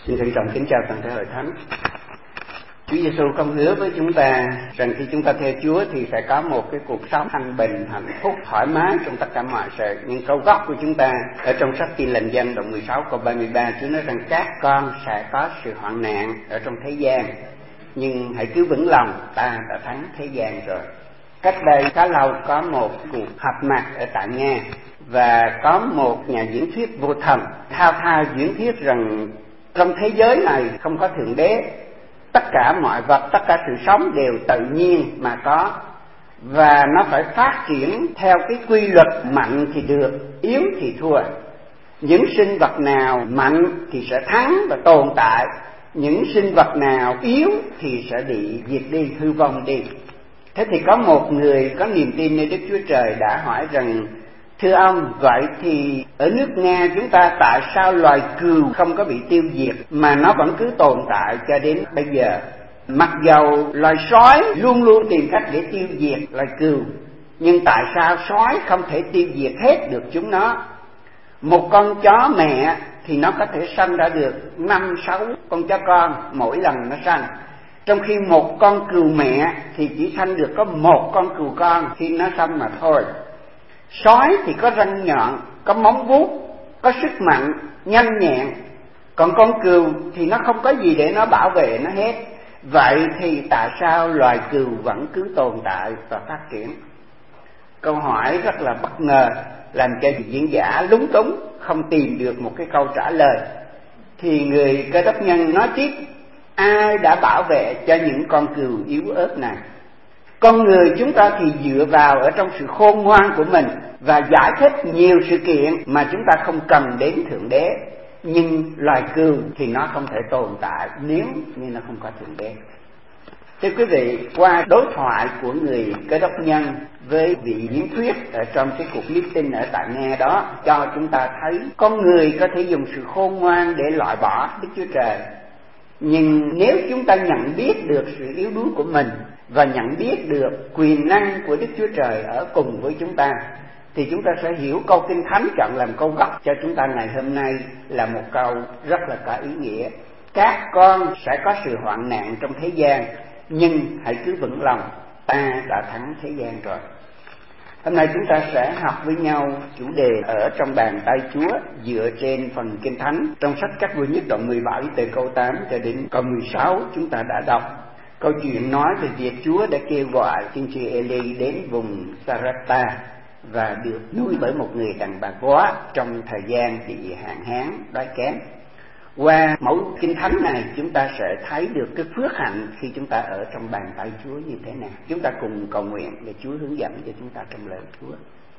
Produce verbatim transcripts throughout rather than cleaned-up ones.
Xin trân trọng kính chào toàn thể hội thánh. Chúa Giêsu công hứa với chúng ta rằng khi chúng ta theo Chúa thì sẽ có một cái cuộc sống thanh bình, hạnh phúc, thoải mái trong tất cả mọi sự. Nhưng câu gốc của chúng ta ở trong sách Tin Lành Dân đoạn mười sáu câu ba mươi ba, Chúa nói rằng các con sẽ có sự hoạn nạn ở trong thế gian, nhưng hãy cứ vững lòng, ta đã thắng thế gian rồi. Cách đây khá lâu có một cuộc họp mặt ở tại Nga, và có một nhà diễn thuyết vô thần thao thao diễn thuyết rằng trong thế giới này không có thượng đế, tất cả mọi vật, tất cả sự sống đều tự nhiên mà có, và nó phải phát triển theo cái quy luật mạnh thì được, yếu thì thua. Những sinh vật nào mạnh thì sẽ thắng và tồn tại, những sinh vật nào yếu thì sẽ bị diệt đi, hư vong đi. Thế thì có một người có niềm tin nơi Đức Chúa Trời đã hỏi rằng: thưa ông, vậy thì ở nước Nga chúng ta tại sao loài cừu không có bị tiêu diệt mà nó vẫn cứ tồn tại cho đến bây giờ? Mặc dầu loài sói luôn luôn tìm cách để tiêu diệt loài cừu, nhưng tại sao sói không thể tiêu diệt hết được chúng nó? Một con chó mẹ thì nó có thể sanh ra được năm sáu con chó con mỗi lần nó sanh, trong khi một con cừu mẹ thì chỉ sanh được có một con cừu con khi nó sanh mà thôi. Sói thì có răng nhọn, có móng vuốt, có sức mạnh, nhanh nhẹn, còn con cừu thì nó không có gì để nó bảo vệ nó hết. Vậy thì tại sao loài cừu vẫn cứ tồn tại và phát triển? Câu hỏi rất là bất ngờ, làm cho diễn giả lúng túng, không tìm được một cái câu trả lời. Thì người Cơ Đốc nhân nói tiếp: ai đã bảo vệ cho những con cừu yếu ớt này? Con người chúng ta thì dựa vào ở trong sự khôn ngoan của mình và giải thích nhiều sự kiện mà chúng ta không cần đến Thượng Đế. Nhưng loài cừu thì nó không thể tồn tại nếu như nó không có Thượng Đế. Thưa quý vị, qua đối thoại của người Cơ Đốc nhân với vị diễn thuyết ở trong cái cuộc meeting ở tại Nga đó, cho chúng ta thấy con người có thể dùng sự khôn ngoan để loại bỏ Đức Chúa Trời. Nhưng nếu chúng ta nhận biết được sự yếu đuối của mình và nhận biết được quyền năng của Đức Chúa Trời ở cùng với chúng ta, thì chúng ta sẽ hiểu câu Kinh Thánh chọn làm câu gốc cho chúng ta ngày hôm nay là một câu rất là có ý nghĩa. Các con sẽ có sự hoạn nạn trong thế gian, nhưng hãy cứ vững lòng, ta đã thắng thế gian rồi. Hôm nay chúng ta sẽ học với nhau chủ đề ở trong bàn tay Chúa dựa trên phần Kinh Thánh trong sách Các Vua Nhất đoạn mười bảy từ câu tám cho đến câu mười sáu. Chúng ta đã đọc câu chuyện nói về việc Chúa đã kêu gọi tiên tri Eli đến vùng Sarepta và được nuôi bởi một người đàn bà góa trong thời gian bị hạn hán đói kém. Qua mẫu Kinh Thánh này chúng ta sẽ thấy được cái phước hạnh khi chúng ta ở trong bàn tay Chúa như thế nào. Chúng ta cùng cầu nguyện để Chúa hướng dẫn cho chúng ta trong lời Chúa.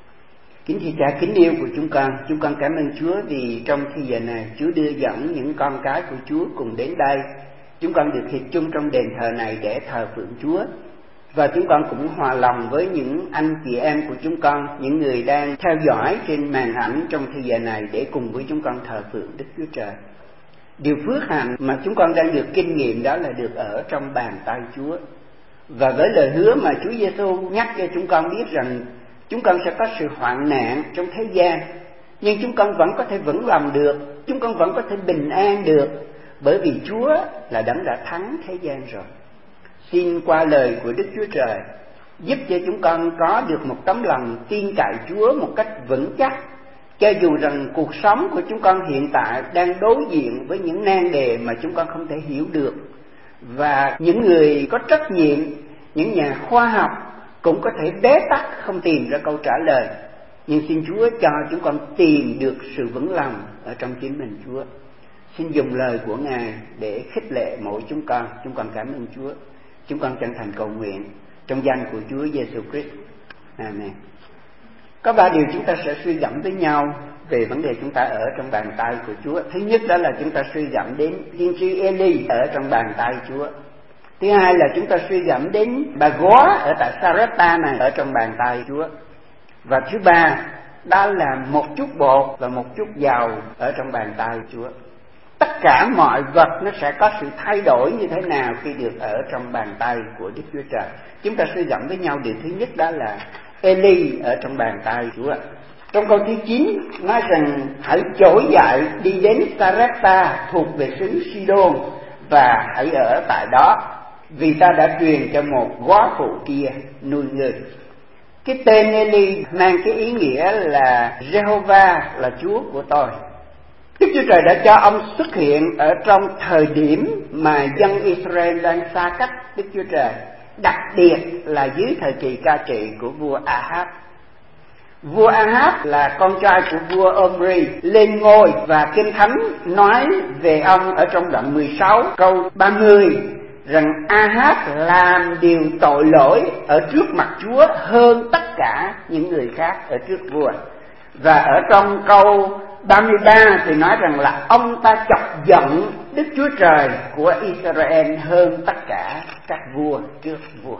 Kính thưa Cha kính yêu của chúng con, chúng con cảm ơn Chúa vì trong khi giờ này Chúa đưa dẫn những con cái của Chúa cùng đến đây. Chúng con được hiệp chung trong đền thờ này để thờ phượng Chúa. Và chúng con cũng hòa lòng với những anh chị em của chúng con, những người đang theo dõi trên màn ảnh trong thời giờ này để cùng với chúng con thờ phượng Đức Chúa Trời. Điều phước hạnh mà chúng con đang được kinh nghiệm đó là được ở trong bàn tay Chúa. Và với lời hứa mà Chúa Giêsu nhắc cho chúng con biết rằng chúng con sẽ có sự hoạn nạn trong thế gian, nhưng chúng con vẫn có thể vững lòng được, chúng con vẫn có thể bình an được, bởi vì Chúa là đấng đã thắng thế gian rồi. Xin qua lời của Đức Chúa Trời giúp cho chúng con có được một tấm lòng tin cậy Chúa một cách vững chắc, cho dù rằng cuộc sống của chúng con hiện tại đang đối diện với những nan đề mà chúng con không thể hiểu được, và những người có trách nhiệm, những nhà khoa học cũng có thể bế tắc không tìm ra câu trả lời. Nhưng xin Chúa cho chúng con tìm được sự vững lòng ở trong chính mình Chúa. Xin dùng lời của Ngài để khích lệ mỗi chúng con. Chúng con cảm ơn Chúa. Chúng con chân thành cầu nguyện trong danh của Chúa Giêsu Christ. Amen. Có ba điều chúng ta sẽ suy gẫm với nhau về vấn đề chúng ta ở trong bàn tay của Chúa. Thứ nhất đó là chúng ta suy gẫm đến tiên tri Eli ở trong bàn tay Chúa. Thứ hai là chúng ta suy gẫm đến bà góa ở tại Sarepta này ở trong bàn tay Chúa. Và thứ ba đó là một chút bột và một chút dầu ở trong bàn tay Chúa. Tất cả mọi vật nó sẽ có sự thay đổi như thế nào khi được ở trong bàn tay của Đức Chúa Trời. Chúng ta suy gẫm với nhau điều thứ nhất đó là Eli ở trong bàn tay Chúa. Trong câu thứ chín nói rằng hãy trỗi dậy đi đến Sarepta thuộc về xứ Sidon và hãy ở tại đó, vì ta đã truyền cho một góa phụ kia nuôi ngươi. Cái tên Eli mang cái ý nghĩa là Jehovah là Chúa của tôi. Đức Chúa Trời đã cho ông xuất hiện ở trong thời điểm mà dân Israel đang xa cách Đức Chúa Trời, đặc biệt là dưới thời kỳ cai trị của vua Ahab. Vua Ahab là con trai của vua Omri lên ngôi, và Kinh Thánh nói về ông ở trong đoạn mười sáu câu ba mươi rằng Ahab làm điều tội lỗi ở trước mặt Chúa hơn tất cả những người khác ở trước vua. Và ở trong câu ba mươi ba thì nói rằng là ông ta chọc giận Đức Chúa Trời của Israel hơn tất cả các vua trước vua.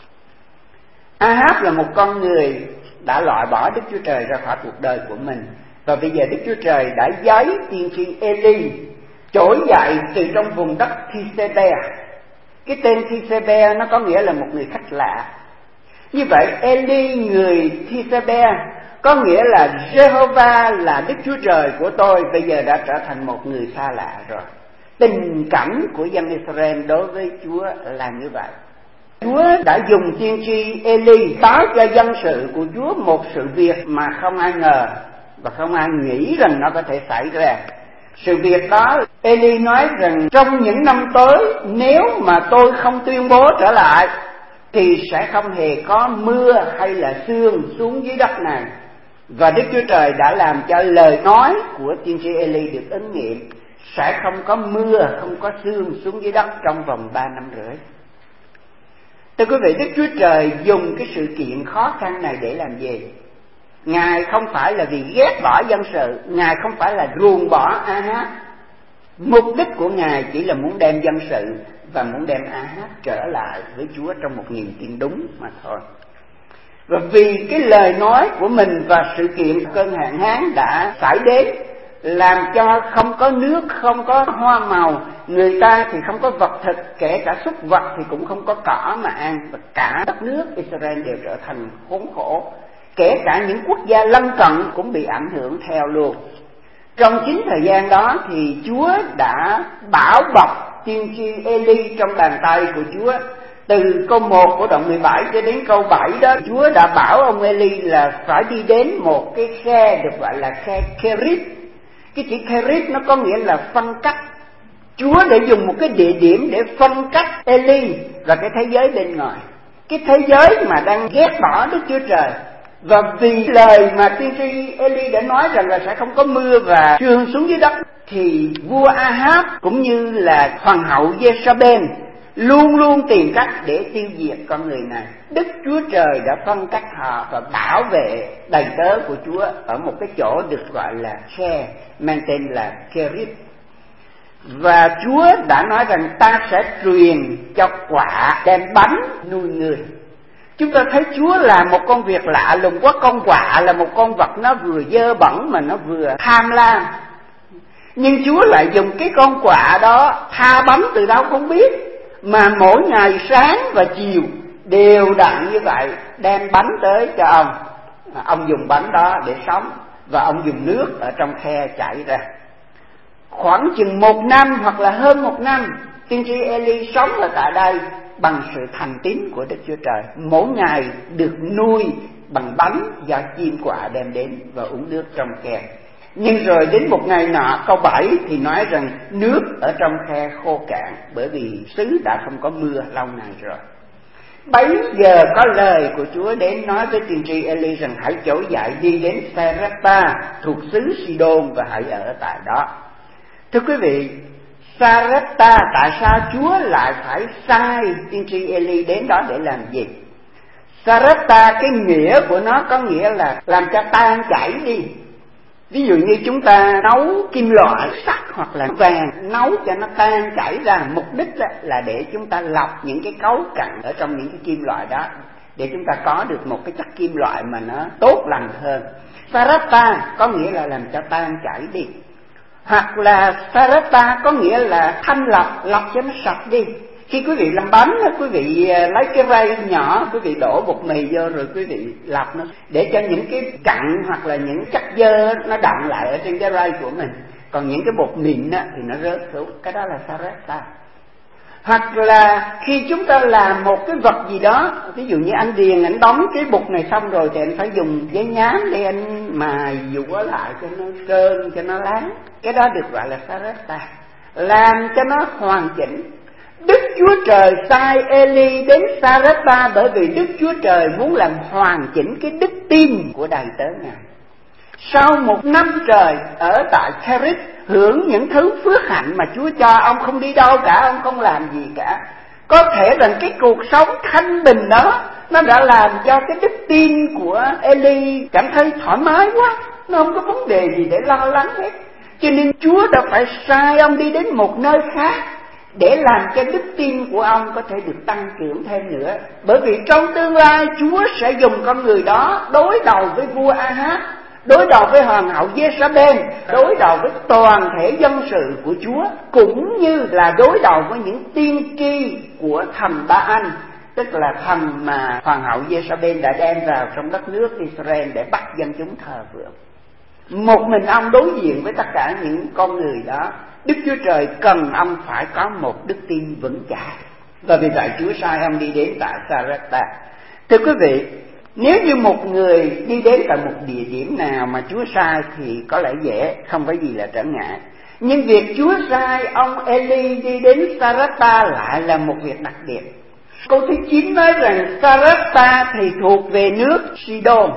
Ahab là một con người đã loại bỏ Đức Chúa Trời ra khỏi cuộc đời của mình, và bây giờ Đức Chúa Trời đã giấy tiên tri Eli trỗi dậy từ trong vùng đất Thi-sê-be. Cái tên Thi-sê-be nó có nghĩa là một người khách lạ. Như vậy Eli người Thi-sê-be có nghĩa là Jehovah là Đức Chúa Trời của tôi bây giờ đã trở thành một người xa lạ rồi. Tình cảnh của dân Israel đối với Chúa là như vậy. Chúa đã dùng tiên tri Eli báo cho dân sự của Chúa một sự việc mà không ai ngờ và không ai nghĩ rằng nó có thể xảy ra. Sự việc đó, Eli nói rằng trong những năm tới, nếu mà tôi không tuyên bố trở lại thì sẽ không hề có mưa hay là sương xuống dưới đất này. Và Đức Chúa Trời đã làm cho lời nói của tiên tri Eli được ứng nghiệm, sẽ không có mưa, không có sương xuống dưới đất trong vòng ba năm rưỡi. Thưa quý vị, Đức Chúa Trời dùng cái sự kiện khó khăn này để làm gì? Ngài không phải là vì ghét bỏ dân sự, Ngài không phải là ruồng bỏ Ahab. Mục đích của Ngài chỉ là muốn đem dân sự và muốn đem Ahab trở lại với Chúa trong một niềm tin đúng mà thôi. Và vì cái lời nói của mình và sự kiện cơn hạn hán đã xảy đến, làm cho không có nước, không có hoa màu, người ta thì không có vật thực, kể cả súc vật thì cũng không có cỏ mà ăn, và cả đất nước Israel đều trở thành khốn khổ. Kể cả những quốc gia lân cận cũng bị ảnh hưởng theo luôn. Trong chính thời gian đó thì Chúa đã bảo bọc tiên tri Eli trong bàn tay của Chúa. Từ câu một của đoạn mười bảy cho đến câu bảy đó, Chúa đã bảo ông Eli là phải đi đến một cái khe được gọi là khe Kerit. Cái chữ Kerit nó có nghĩa là phân cách. Chúa đã dùng một cái địa điểm để phân cách Eli và cái thế giới bên ngoài, cái thế giới mà đang ghét bỏ Đức Chúa Trời. Và vì lời mà tiên tri Eli đã nói rằng là sẽ không có mưa và sương xuống dưới đất, thì vua Ahab cũng như là hoàng hậu Jezabel luôn luôn tìm cách để tiêu diệt con người này. Đức Chúa Trời đã phân cách họ và bảo vệ đầy tớ của Chúa ở một cái chỗ được gọi là khe, mang tên là Kerit. Và Chúa đã nói rằng ta sẽ truyền cho quạ đem bánh nuôi người. Chúng ta thấy Chúa làm một công việc lạ lùng quá. Con quạ là một con vật nó vừa dơ bẩn mà nó vừa tham lam, nhưng Chúa lại dùng cái con quạ đó tha bánh từ đâu không biết, mà mỗi ngày sáng và chiều đều đặn như vậy đem bánh tới cho ông. Ông dùng bánh đó để sống, và ông dùng nước ở trong khe chảy ra. Khoảng chừng một năm hoặc là hơn một năm, tiên tri Eli sống ở tại đây bằng sự thành tín của Đức Chúa Trời, mỗi ngày được nuôi bằng bánh do chim quạ đem đến và uống nước trong khe. Nhưng rồi đến một ngày nọ, câu bảy thì nói rằng nước ở trong khe khô cạn, bởi vì xứ đã không có mưa lâu ngày rồi. Bấy giờ có lời của Chúa đến nói với tiên tri Eli rằng hãy trỗi dậy đi đến Sarepta thuộc xứ Sidon và hãy ở tại đó. Thưa quý vị, Sarepta, tại sao Chúa lại phải sai tiên tri Eli đến đó để làm gì? Sarepta, cái nghĩa của nó có nghĩa là làm cho tan chảy đi. Ví dụ như chúng ta nấu kim loại, sắt hoặc là vàng, nấu cho nó tan chảy ra, mục đích là để chúng ta lọc những cái cấu cặn ở trong những cái kim loại đó, để chúng ta có được một cái chất kim loại mà nó tốt lành hơn. Sarepta có nghĩa là làm cho tan chảy đi. Hoặc là Sarepta có nghĩa là thanh lọc, lọc cho nó sạch đi. Khi quý vị làm bánh, quý vị lấy cái rây nhỏ, quý vị đổ bột mì vô rồi quý vị lọc nó để cho những cái cặn hoặc là những chất dơ nó đọng lại ở trên cái rây của mình. Còn những cái bột mịn á, thì nó rớt xuống, cái đó là saretta. Hoặc là khi chúng ta làm một cái vật gì đó, ví dụ như anh Điền anh đóng cái bột này xong rồi thì anh phải dùng giấy nhám để anh mài dũa lại cho nó trơn, cho nó láng. Cái đó được gọi là saretta, làm cho nó hoàn chỉnh. Đức Chúa Trời sai Eli đến Sarepta bởi vì Đức Chúa Trời muốn làm hoàn chỉnh cái đức tin của đầy tớ Ngài. Sau một năm trời ở tại Charis hưởng những thứ phước hạnh mà Chúa cho, ông không đi đâu cả, ông không làm gì cả. Có thể rằng cái cuộc sống thanh bình đó nó đã làm cho cái đức tin của Eli cảm thấy thoải mái quá, nó không có vấn đề gì để lo lắng hết. Cho nên Chúa đã phải sai ông đi đến một nơi khác để làm cho đức tin của ông có thể được tăng trưởng thêm nữa. Bởi vì trong tương lai Chúa sẽ dùng con người đó đối đầu với vua Ahab, đối đầu với hoàng hậu Jezabel, đối đầu với toàn thể dân sự của Chúa, cũng như là đối đầu với những tiên tri của thần Ba-an, tức là thần mà hoàng hậu Jezabel đã đem vào trong đất nước Israel để bắt dân chúng thờ phượng. Một mình ông đối diện với tất cả những con người đó. Đức Chúa Trời cần ông phải có một đức tin vững chãi, và vì vậy Chúa sai ông đi đến tại Sarepta. Thưa quý vị, nếu như một người đi đến tại một địa điểm nào mà Chúa sai thì có lẽ dễ, không có gì là trở ngại. Nhưng việc Chúa sai ông Eli đi đến Sarepta lại là một việc đặc biệt. Câu thứ chín nói rằng Sarepta thì thuộc về nước Sidon.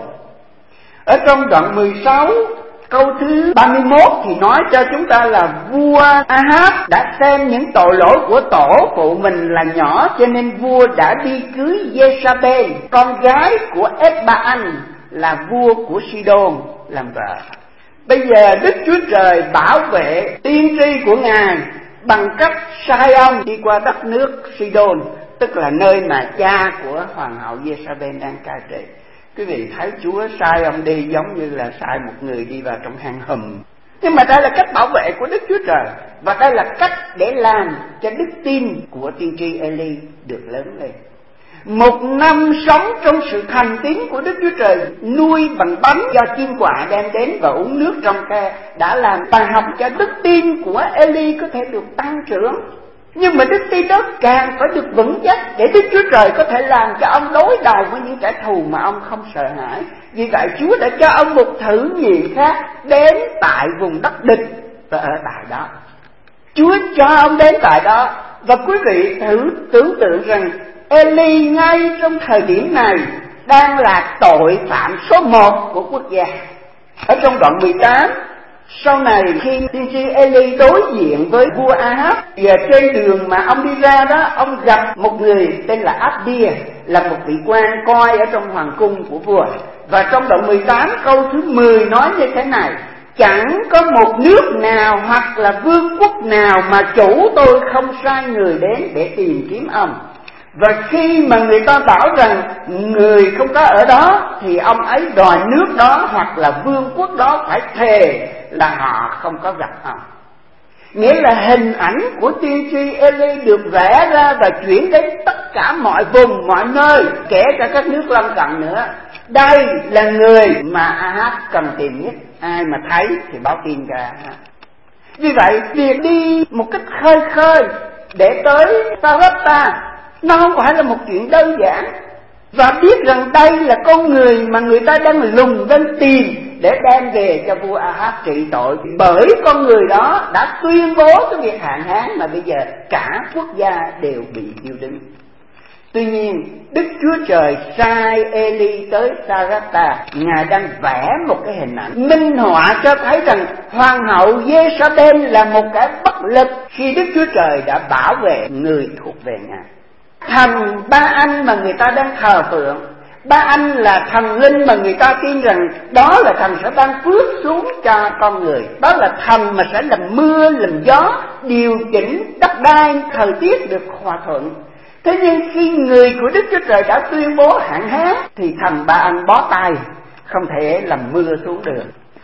Ở trong đoạn mười sáu câu thứ ba mươi mốt thì nói cho chúng ta là vua Ahab đã xem những tội lỗi của tổ phụ mình là nhỏ, cho nên vua đã đi cưới Jezabel, con gái của Ethbaal là vua của Sidon làm vợ. Bây giờ Đức Chúa Trời bảo vệ tiên tri của Ngài bằng cách sai ông đi qua đất nước Sidon, tức là nơi mà cha của hoàng hậu Jezabel đang cai trị. Quý vị thấy Chúa sai ông đi giống như là sai một người đi vào trong hang hùm. Nhưng mà đây là cách bảo vệ của Đức Chúa Trời, và đây là cách để làm cho đức tin của tiên tri Eli được lớn lên. Một năm sống trong sự thành tín của Đức Chúa Trời, nuôi bằng bánh do chim quạ đem đến và uống nước trong khe, đã làm bài học cho đức tin của Eli có thể được tăng trưởng. Nhưng mà đức tin đó càng phải được vững chắc để Đức Chúa Trời có thể làm cho ông đối đầu với những kẻ thù mà ông không sợ hãi. Vì vậy Chúa đã cho ông một thử nghiệm khác đến tại vùng đất địch, và ở tại đó Chúa cho ông đến tại đó. Và quý vị thử tưởng tượng rằng Eli ngay trong thời điểm này đang là tội phạm số một của quốc gia. Ở trong đoạn mười tám, sau này khi tiên tri Eli đối diện với vua Ahab, và trên đường mà ông đi ra đó, ông gặp một người tên là Abdia, là một vị quan coi ở trong hoàng cung của vua. Và trong đoạn mười tám câu thứ mười nói như thế này: chẳng có một nước nào hoặc là vương quốc nào mà chủ tôi không sai người đến để tìm kiếm ông. Và khi mà người ta bảo rằng người không có ở đó, thì ông ấy đòi nước đó hoặc là vương quốc đó phải thề là họ không có gặp ông. Nghĩa là hình ảnh của tiên tri Eli được vẽ ra và chuyển đến tất cả mọi vùng, mọi nơi, kể cả các nước lân cận nữa. Đây là người mà Ahab cần tìm nhất, ai mà thấy thì báo tin cho Ahab. Vì vậy, việc đi một cách khơi khơi để tới Sarepta nó không phải là một chuyện đơn giản. Và biết rằng đây là con người mà người ta đang lùng lên tìm để đem về cho vua Ahab trị tội, bởi con người đó đã tuyên bố cái việc hạn hán mà bây giờ cả quốc gia đều bị điêu đứng. Tuy nhiên Đức Chúa Trời sai Eli tới Sarepta, Ngài đang vẽ một cái hình ảnh minh họa cho thấy rằng hoàng hậu Jezabel là một kẻ bất lực khi Đức Chúa Trời đã bảo vệ người thuộc về Ngài. Thần Ba-an mà người ta đang thờ phượng, Ba-an là thần linh mà người ta tin rằng đó là thần sẽ ban phước xuống cho con người, đó là thần mà sẽ làm mưa làm gió, điều chỉnh đất đai, thời tiết được hòa thuận. Thế nhưng khi người của Đức Chúa Trời đã tuyên bố hạn hán thì thần Ba-an bó tay, không thể làm mưa xuống được. Đức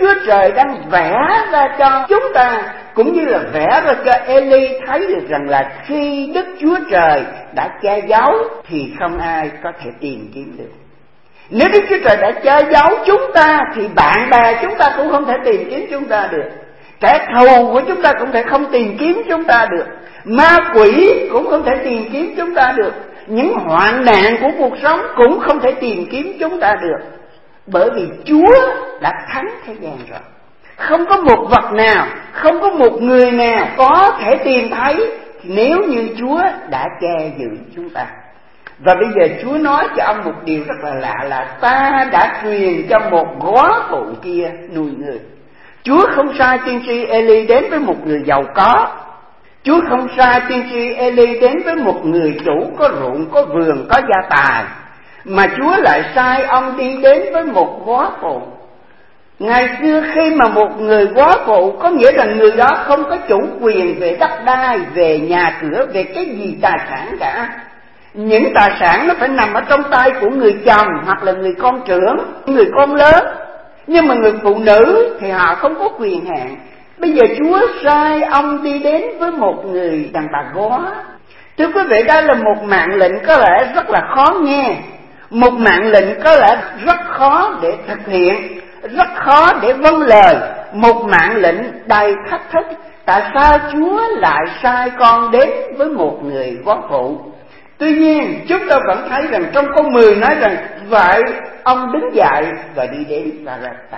Chúa Trời đang vẽ ra cho chúng ta, cũng như là vẽ ra cho Eli thấy được rằng là khi Đức Chúa Trời đã che giấu thì không ai có thể tìm kiếm được. Nếu Đức Chúa Trời đã che giấu chúng ta thì bạn bè chúng ta cũng không thể tìm kiếm chúng ta được. Kẻ thù của chúng ta cũng thể không tìm kiếm chúng ta được. Ma quỷ cũng không thể tìm kiếm chúng ta được. Những hoạn nạn của cuộc sống cũng không thể tìm kiếm chúng ta được. Bởi vì Chúa đã thắng thế gian rồi. Không có một vật nào, không có một người nào có thể tìm thấy nếu như Chúa đã che giữ chúng ta. Và bây giờ Chúa nói cho ông một điều rất là lạ là ta đã truyền cho một góa phụ kia nuôi người. Chúa không sai tiên tri Eli đến với một người giàu có. Chúa không sai tiên tri Eli đến với một người chủ có ruộng, có vườn, có gia tài, mà Chúa lại sai ông đi đến với một góa phụ. Ngày xưa khi mà một người góa phụ, có nghĩa rằng người đó không có chủ quyền về đất đai, về nhà cửa, về cái gì tài sản cả. Những tài sản nó phải nằm ở trong tay của người chồng hoặc là người con trưởng, người con lớn. Nhưng mà người phụ nữ thì họ không có quyền hạn. Bây giờ Chúa sai ông đi đến với một người đàn bà góa. Thưa quý vị, đó là một mạng lệnh có lẽ rất là khó nghe, một mạng lệnh có lẽ rất khó để thực hiện, rất khó để vâng lời, một mạng lệnh đầy thách thức. Tại sao Chúa lại sai con đến với một người góa phụ? Tuy nhiên chúng ta vẫn thấy rằng trong câu mười nói rằng vậy ông đứng dậy và đi đến Sarepta.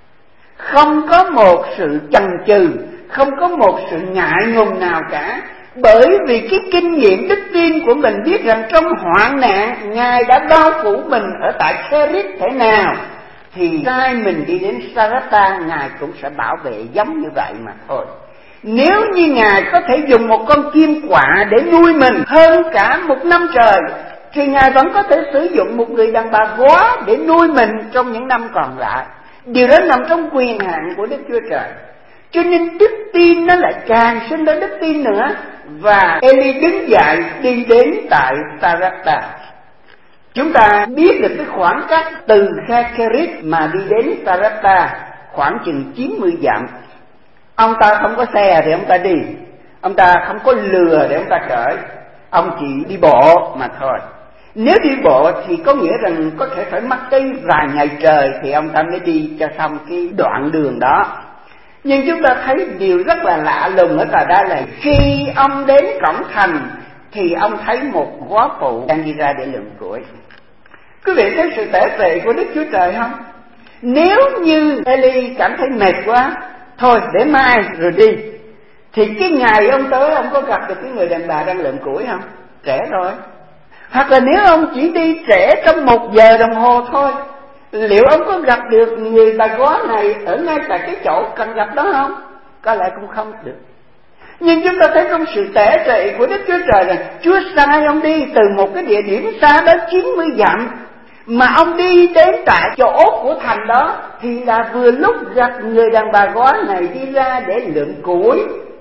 Không có một sự chần chừ, không có một sự ngại ngùng nào cả. Bởi vì cái kinh nghiệm đức tin của mình biết rằng trong hoạn nạn Ngài đã bao phủ mình ở tại Cherith thế nào, thì sai mình đi đến Sarepta Ngài cũng sẽ bảo vệ giống như vậy mà thôi. Nếu như Ngài có thể dùng một con chim quạ để nuôi mình hơn cả một năm trời, thì Ngài vẫn có thể sử dụng một người đàn bà góa để nuôi mình trong những năm còn lại. Điều đó nằm trong quyền hạn của Đức Chúa Trời. Cho nên đức tin nó lại càng sinh ra đức tin nữa. Và Eli đứng dậy đi đến tại Sarepta. Chúng ta biết được cái khoảng cách từ Kha-kerith mà đi đến Sarepta khoảng chừng chín mươi dặm. Ông ta không có xe để ông ta đi, ông ta không có lừa để ông ta cởi, ông chỉ đi bộ mà thôi. Nếu đi bộ thì có nghĩa rằng có thể phải mất tới vài ngày trời thì ông ta mới đi cho xong cái đoạn đường đó. Nhưng chúng ta thấy điều rất là lạ lùng ở tại đây là khi ông đến cổng thành thì ông thấy một góa phụ đang đi ra để lượm củi. Quý vị thấy sự tể vệ của Đức Chúa Trời không? Nếu như Eli cảm thấy mệt quá, thôi để mai rồi đi, thì cái ngày ông tới ông có gặp được cái người đàn bà đang lượm củi không? Trễ rồi. Hoặc là nếu ông chỉ đi trễ trong một giờ đồng hồ thôi, liệu ông có gặp được người bà góa này ở ngay tại cái chỗ cần gặp đó không? Có lẽ cũng không được. Nhưng chúng ta thấy trong sự tể trị của Đức Chúa Trời rằng Chúa sai ông đi từ một cái địa điểm xa đến chín mươi dặm, mà ông đi đến tại chỗ của thành đó thì là vừa lúc gặp người đàn bà góa này đi ra để lượm củi.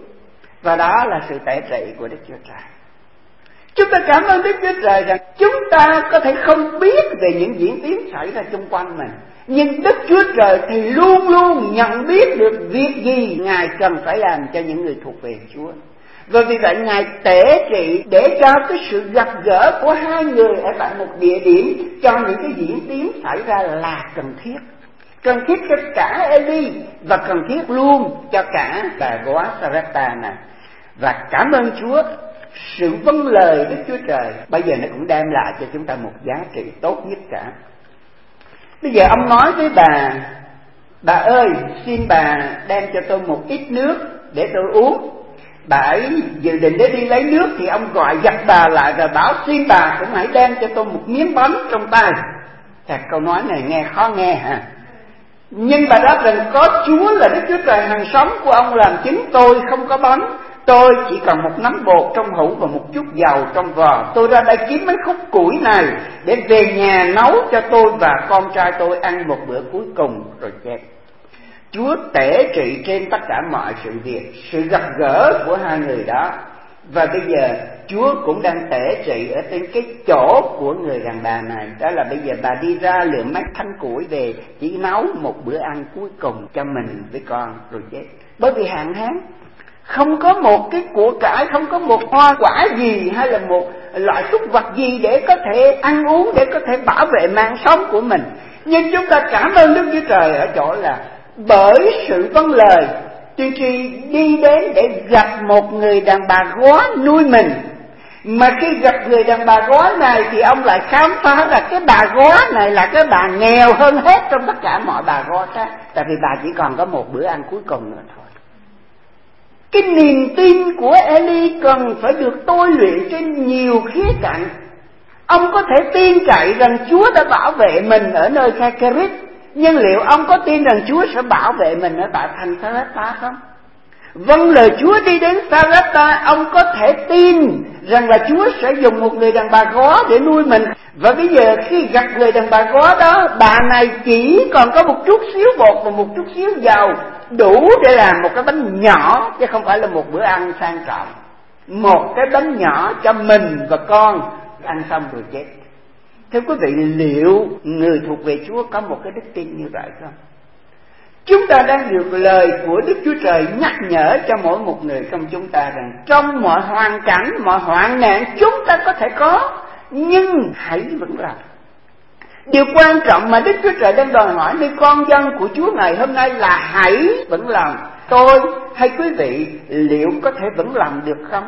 Và đó là sự tể trị của Đức Chúa Trời. Chúng ta cảm ơn Đức Chúa Trời rằng chúng ta có thể không biết về những diễn tiến xảy ra xung quanh mình, nhưng Đức Chúa Trời thì luôn luôn nhận biết được việc gì Ngài cần phải làm cho những người thuộc về Chúa. Và vì vậy Ngài tể trị để cho cái sự gặp gỡ của hai người ở tại một địa điểm cho những cái diễn tiến xảy ra là cần thiết. Cần thiết cho cả Eli và cần thiết luôn cho cả bà góa Sarepta này. Và cảm ơn Chúa, sự vâng lời Đức Chúa Trời bây giờ nó cũng đem lại cho chúng ta một giá trị tốt nhất cả. Bây giờ ông nói với bà: bà ơi, xin bà đem cho tôi một ít nước để tôi uống. Bà ấy dự định để đi lấy nước thì ông gọi giật bà lại rồi bảo xin bà cũng hãy đem cho tôi một miếng bánh trong tay. Thật, câu nói này nghe khó nghe hả? Nhưng bà đáp rằng có Chúa là Đức Chúa Trời hàng sống của ông làm chứng tôi không có bánh. Tôi chỉ cần một nắm bột trong hũ và một chút dầu trong vò. Tôi ra đây kiếm mấy khúc củi này để về nhà nấu cho tôi và con trai tôi ăn một bữa cuối cùng rồi chết. Chúa tể trị trên tất cả mọi sự việc. Sự gặp gỡ của hai người đó Và bây giờ Chúa cũng đang tể trị ở trên cái chỗ của người đàn bà này. Đó là bây giờ bà đi ra lượm mấy thanh củi về, chỉ nấu một bữa ăn cuối cùng cho mình với con rồi chết. Bởi vì hạn hán, không có một cái của cải, không có một hoa quả gì hay là một loại súc vật gì để có thể ăn uống, để có thể bảo vệ mạng sống của mình. Nhưng chúng ta cảm ơn Đức Chúa Trời ở chỗ là bởi sự vâng lời, tiên tri đi đến để gặp một người đàn bà góa nuôi mình. Mà khi gặp người đàn bà góa này thì ông lại khám phá là cái bà góa này là cái bà nghèo hơn hết trong tất cả mọi bà góa khác. Tại vì bà chỉ còn có một bữa ăn cuối cùng nữa thôi. Cái niềm tin của Eli cần phải được tôi luyện trên nhiều khía cạnh. Ông có thể tin cậy rằng Chúa đã bảo vệ mình ở nơi Kha-kerit, nhưng liệu ông có tin rằng Chúa sẽ bảo vệ mình ở tại thành Sa-rát-ta không? Vâng lời Chúa đi đến Sa-rát-ta, ông có thể tin rằng là Chúa sẽ dùng một người đàn bà góa để nuôi mình. Và bây giờ khi gặp người đàn bà góa đó, bà này chỉ còn có một chút xíu bột và một chút xíu dầu, đủ để làm một cái bánh nhỏ, chứ không phải là một bữa ăn sang trọng. Một cái bánh nhỏ cho mình và con, ăn xong rồi chết. Thưa quý vị, liệu người thuộc về Chúa có một cái đức tin như vậy không? Chúng ta đang được lời của Đức Chúa Trời nhắc nhở cho mỗi một người trong chúng ta rằng trong mọi hoàn cảnh, mọi hoạn nạn chúng ta có thể có, nhưng hãy vững lòng. Điều quan trọng mà Đức Chúa Trời đang đòi hỏi nơi con dân của Chúa ngày hôm nay là hãy vững lòng. Tôi hay quý vị liệu có thể vững lòng được không?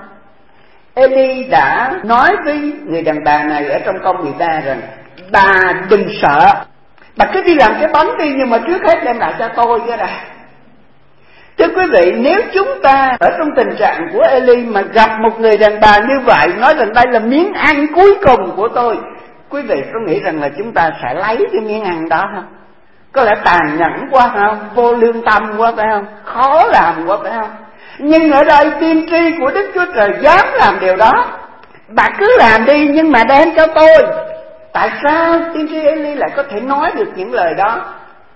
Eli đã nói với người đàn bà này ở trong câu mười ba rằng bà đừng sợ, bà cứ đi làm cái bánh đi, nhưng mà trước hết đem lại cho tôi cái đã. Thưa quý vị, nếu chúng ta ở trong tình trạng của Eli mà gặp một người đàn bà như vậy, nói rằng đây là miếng ăn cuối cùng của tôi, quý vị có nghĩ rằng là chúng ta sẽ lấy cái miếng ăn đó không? Có lẽ tàn nhẫn quá phải không? Vô lương tâm quá phải không? Khó làm quá phải không? Nhưng ở đây tiên tri của Đức Chúa Trời dám làm điều đó. Bà cứ làm đi nhưng mà đem cho tôi. Tại sao tiên tri Eli lại có thể nói được những lời đó?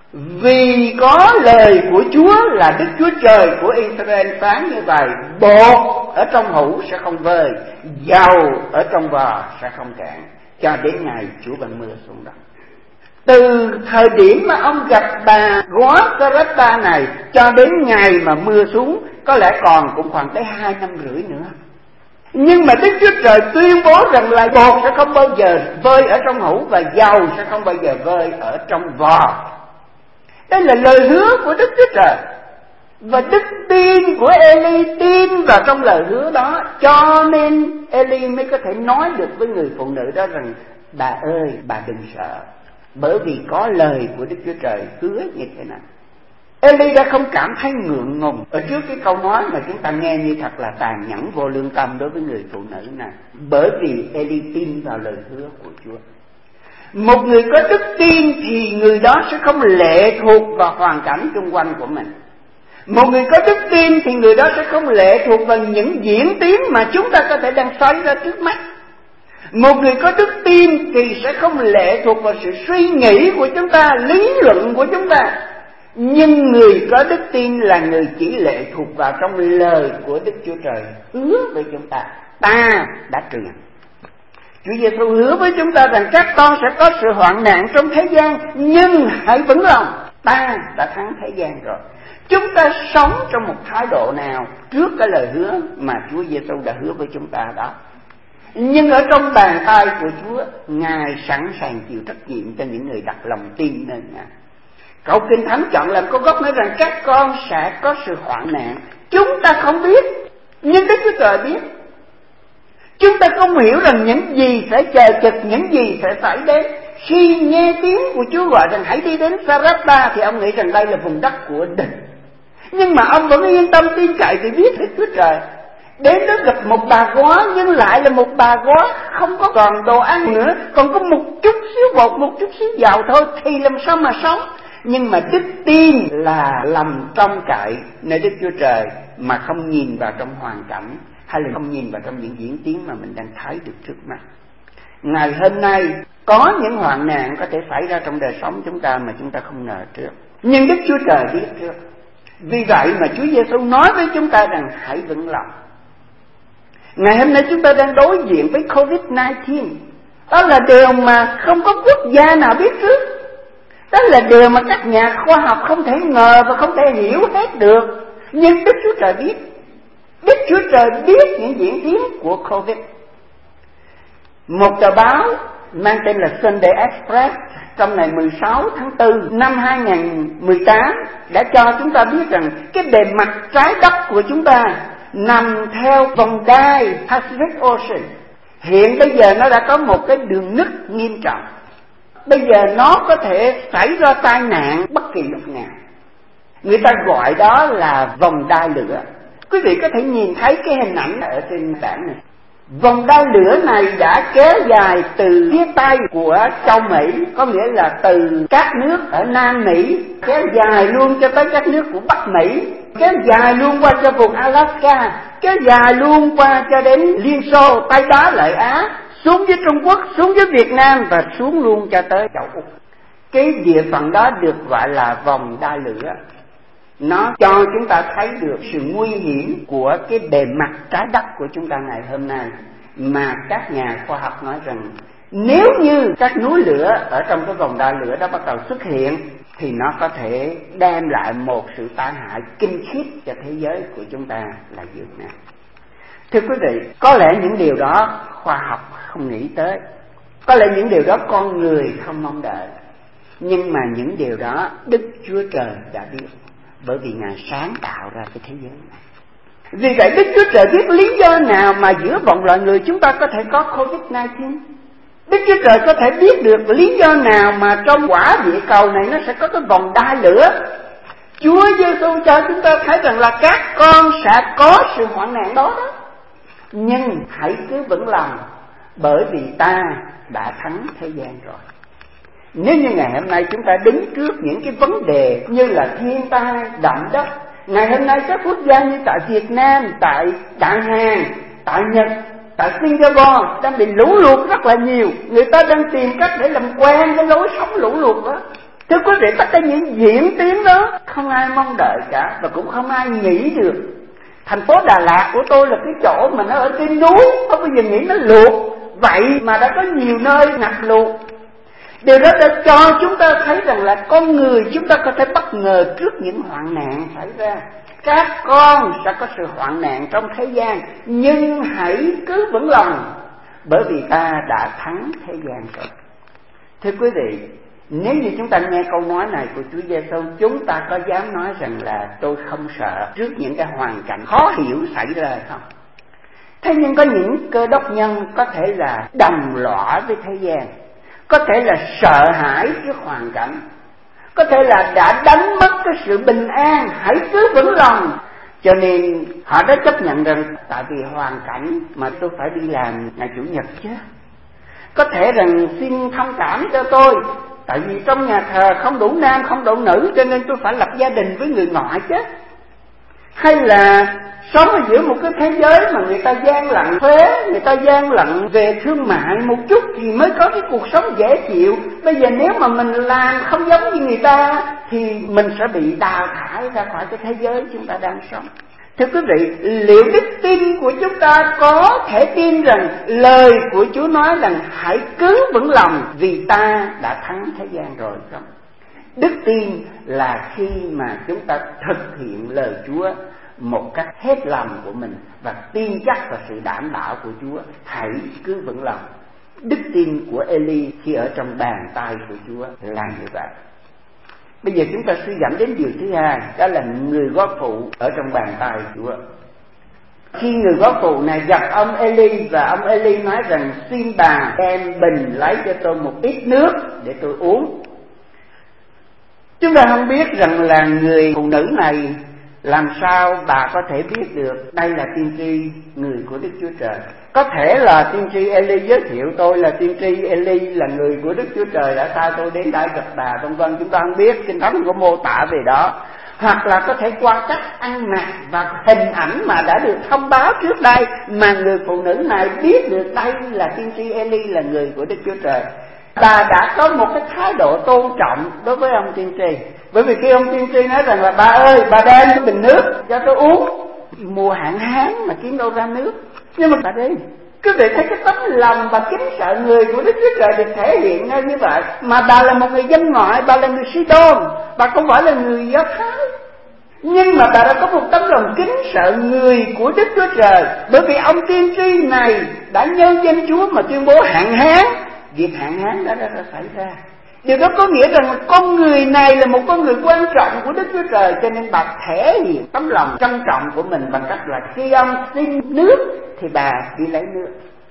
Vì có lời của Chúa là Đức Chúa Trời của Israel phán như vậy: bột ở trong hũ sẽ không vơi, dầu ở trong vò sẽ không cạn, cho đến ngày Chúa ban mưa xuống đất. Từ thời điểm mà ông gặp bà góa Sa-rát-ta này cho đến ngày mà mưa xuống, có lẽ còn cũng khoảng tới hai năm rưỡi nữa. Nhưng mà Đức Chúa Trời tuyên bố rằng là bột sẽ không bao giờ vơi ở trong hũ và dầu sẽ không bao giờ vơi ở trong vò. Đây là lời hứa của Đức Chúa Trời. Và đức tin của Eli tin vào trong lời hứa đó, cho nên Eli mới có thể nói được với người phụ nữ đó rằng: bà ơi, bà đừng sợ, bởi vì có lời của Đức Chúa Trời hứa như thế này. Eli đã không cảm thấy ngượng ngùng ở trước cái câu nói mà chúng ta nghe như thật là tàn nhẫn vô lương tâm đối với người phụ nữ này, bởi vì Eli tin vào lời hứa của Chúa. Một người có đức tin thì người đó sẽ không lệ thuộc vào hoàn cảnh xung quanh của mình. Một người có đức tin thì người đó sẽ không lệ thuộc vào những diễn tiến mà chúng ta có thể đang xảy ra trước mắt. Một người có đức tin thì sẽ không lệ thuộc vào sự suy nghĩ của chúng ta, lý luận của chúng ta. Nhưng người có đức tin là người chỉ lệ thuộc vào trong lời của Đức Chúa Trời hứa với chúng ta. Ta đã truyền. Chúa Giêsu hứa với chúng ta rằng các con sẽ có sự hoạn nạn trong thế gian, nhưng hãy vững lòng, ta đã thắng thế gian rồi. Chúng ta sống trong một thái độ nào trước cái lời hứa mà Chúa Giêsu đã hứa với chúng ta đó? Nhưng ở trong bàn tay của Chúa, Ngài sẵn sàng chịu trách nhiệm cho những người đặt lòng tin nơi Ngài. Câu Kinh Thánh chọn làm câu gốc nói rằng các con sẽ có sự hoạn nạn. Chúng ta không biết, nhưng Đức Chúa Trời biết. Chúng ta không hiểu rằng những gì sẽ chờ chực, những gì sẽ xảy đến. Khi nghe tiếng của Chúa gọi rằng hãy đi đến Sa-rát-ta thì ông nghĩ rằng đây là vùng đất của địch. Nhưng mà ông vẫn yên tâm tin cậy vì biết Đức Chúa Trời. Đến đó gặp một bà góa, nhưng lại là một bà góa không có còn đồ ăn nữa, còn có một chút xíu bột, một chút xíu dầu thôi, thì làm sao mà sống? Nhưng mà đức tin là lòng trông cậy nơi Đức Chúa Trời, mà không nhìn vào trong hoàn cảnh, hay là không nhìn vào trong những diễn tiến mà mình đang thấy được trước mắt. Ngày hôm nay có những hoạn nạn có thể xảy ra trong đời sống chúng ta mà chúng ta không ngờ trước, nhưng Đức Chúa Trời biết trước. Vì vậy mà Chúa Giêsu nói với chúng ta rằng hãy vững lòng. Ngày hôm nay chúng ta đang đối diện với covid mười chín. Đó là điều mà không có quốc gia nào biết trước. Đó là điều mà các nhà khoa học không thể ngờ và không thể hiểu hết được. Nhưng Đức Chúa Trời biết. Đức Chúa Trời biết những diễn tiến của Covid. Một tờ báo mang tên là Sunday Express trong ngày mười sáu tháng tư năm hai nghìn mười tám đã cho chúng ta biết rằng cái bề mặt trái đất của chúng ta nằm theo vòng đai Pacific Ocean. Hiện bây giờ nó đã có một cái đường nứt nghiêm trọng. Bây giờ nó có thể xảy ra tai nạn bất kỳ lúc nào. Người ta gọi đó là vòng đai lửa. Quý vị có thể nhìn thấy cái hình ảnh ở trên bảng này. Vòng đai lửa này đã kéo dài từ phía tây của châu Mỹ, có nghĩa là từ các nước ở Nam Mỹ, kéo dài luôn cho tới các nước của Bắc Mỹ, kéo dài luôn qua cho vùng Alaska, kéo dài luôn qua cho đến Liên Xô, Tây Á, Lợi Á, xuống với Trung Quốc, xuống với Việt Nam và xuống luôn cho tới châu Úc. Cái địa phận đó được gọi là vòng đai lửa. Nó cho chúng ta thấy được sự nguy hiểm của cái bề mặt trái đất của chúng ta ngày hôm nay, mà các nhà khoa học nói rằng nếu như các núi lửa ở trong cái vòng đai lửa đó bắt đầu xuất hiện thì nó có thể đem lại một sự tai hại kinh khiếp cho thế giới của chúng ta là Việt Nam. Thưa quý vị, có lẽ những điều đó khoa học không nghĩ tới, có lẽ những điều đó con người không mong đợi, nhưng mà những điều đó Đức Chúa Trời đã biết, bởi vì Ngài sáng tạo ra cái thế giới này. Vì vậy Đức Chúa Trời biết lý do nào mà giữa vòng loài người chúng ta có thể có covid mười chín. Đức Chúa Trời có thể biết được lý do nào mà trong quả địa cầu này nó sẽ có cái vòng đai lửa. Chúa Giêsu cho chúng ta thấy rằng là các con sẽ có sự hoạn nạn đó đó. Nhưng hãy cứ vững lòng, bởi vì ta đã thắng thế gian rồi. Nếu như ngày hôm nay chúng ta đứng trước những cái vấn đề như là thiên tai, động đất, ngày hôm nay các quốc gia như tại Việt Nam, tại Đại Hàn, tại Nhật, tại Singapore đang bị lũ lụt rất là nhiều. Người ta đang tìm cách để làm quen với lối sống lũ lụt đó. Thưa quý vị, tất cả những diễn tiến đó không ai mong đợi cả, và cũng không ai nghĩ được. Thành phố Đà Lạt của tôi là cái chỗ mà nó ở trên núi, không bao giờ nghĩ nó lụt, vậy mà đã có nhiều nơi ngập lụt. Điều đó đã cho chúng ta thấy rằng là con người chúng ta có thể bất ngờ trước những hoạn nạn xảy ra. Các con sẽ có sự hoạn nạn trong thế gian, nhưng hãy cứ vững lòng, bởi vì ta đã thắng thế gian rồi. Thưa quý vị, nếu như chúng ta nghe câu nói này của Chúa Giêsu, chúng ta có dám nói rằng là tôi không sợ trước những cái hoàn cảnh khó hiểu xảy ra không? Thế nhưng có những cơ đốc nhân có thể là đồng lõa với thế gian, có thể là sợ hãi trước hoàn cảnh, có thể là đã đánh mất cái sự bình an. Hãy cứ vững lòng. Cho nên họ đã chấp nhận rằng tại vì hoàn cảnh mà tôi phải đi làm ngày Chủ nhật chứ. Có thể rằng xin thông cảm cho tôi, tại vì trong nhà thờ không đủ nam không đủ nữ, cho nên tôi phải lập gia đình với người ngoại chứ. Hay là sống ở giữa một cái thế giới mà người ta gian lận thuế, người ta gian lận về thương mại một chút thì mới có cái cuộc sống dễ chịu. Bây giờ nếu mà mình làm không giống như người ta thì mình sẽ bị đào thải ra khỏi cái thế giới chúng ta đang sống. Thưa quý vị, liệu đức tin của chúng ta có thể tin rằng lời của Chúa nói rằng hãy cứ vững lòng vì ta đã thắng thế gian rồi không? Đức tin là khi mà chúng ta thực hiện lời Chúa một cách hết lòng của mình và tin chắc vào sự đảm bảo của Chúa. Hãy cứ vững lòng. Đức tin của Eli khi ở trong bàn tay của Chúa là như vậy. Bây giờ chúng ta suy gẫm đến điều thứ hai, đó là người góa phụ ở trong bàn tay Chúa. Khi người góa phụ này gặp ông Eli và ông Eli nói rằng xin bà đem bình lấy cho tôi một ít nước để tôi uống. Chúng ta không biết rằng là người phụ nữ này làm sao bà có thể biết được đây là tiên tri người của Đức Chúa Trời. Có thể là tiên tri Eli giới thiệu tôi là tiên tri Eli là người của Đức Chúa Trời đã sai tôi đến đây gặp bà, vân vân. Chúng ta không biết, Kinh Thánh không có mô tả về đó. Hoặc là có thể qua cách ăn mặc và hình ảnh mà đã được thông báo trước đây mà người phụ nữ này biết được đây là tiên tri Eli là người của Đức Chúa Trời. Bà đã có một cái thái độ tôn trọng đối với ông tiên tri. Bởi vì khi ông tiên tri nói rằng là bà ơi, bà đem cái bình nước cho tôi uống, mùa hạn hán mà kiếm đâu ra nước, Nhưng mà tại đây quý vị thấy cái tấm lòng và kính sợ người của Đức Chúa Trời được thể hiện ngay như vậy. Mà bà là một người dân ngoại, bà là người Si-đôn, bà không phải là người Do Thái, nhưng mà bà đã có một tấm lòng kính sợ người của Đức Chúa Trời. Bởi vì ông tiên tri này đã nhân danh Chúa mà tuyên bố hạn hán. Việc hạn hán đã, đã, đã xảy ra. Điều đó có nghĩa rằng con người này là một con người quan trọng của Đức Chúa Trời. Cho nên bà thể hiện tấm lòng trân trọng của mình bằng cách là khi ông xin nước thì bà đi lấy nước.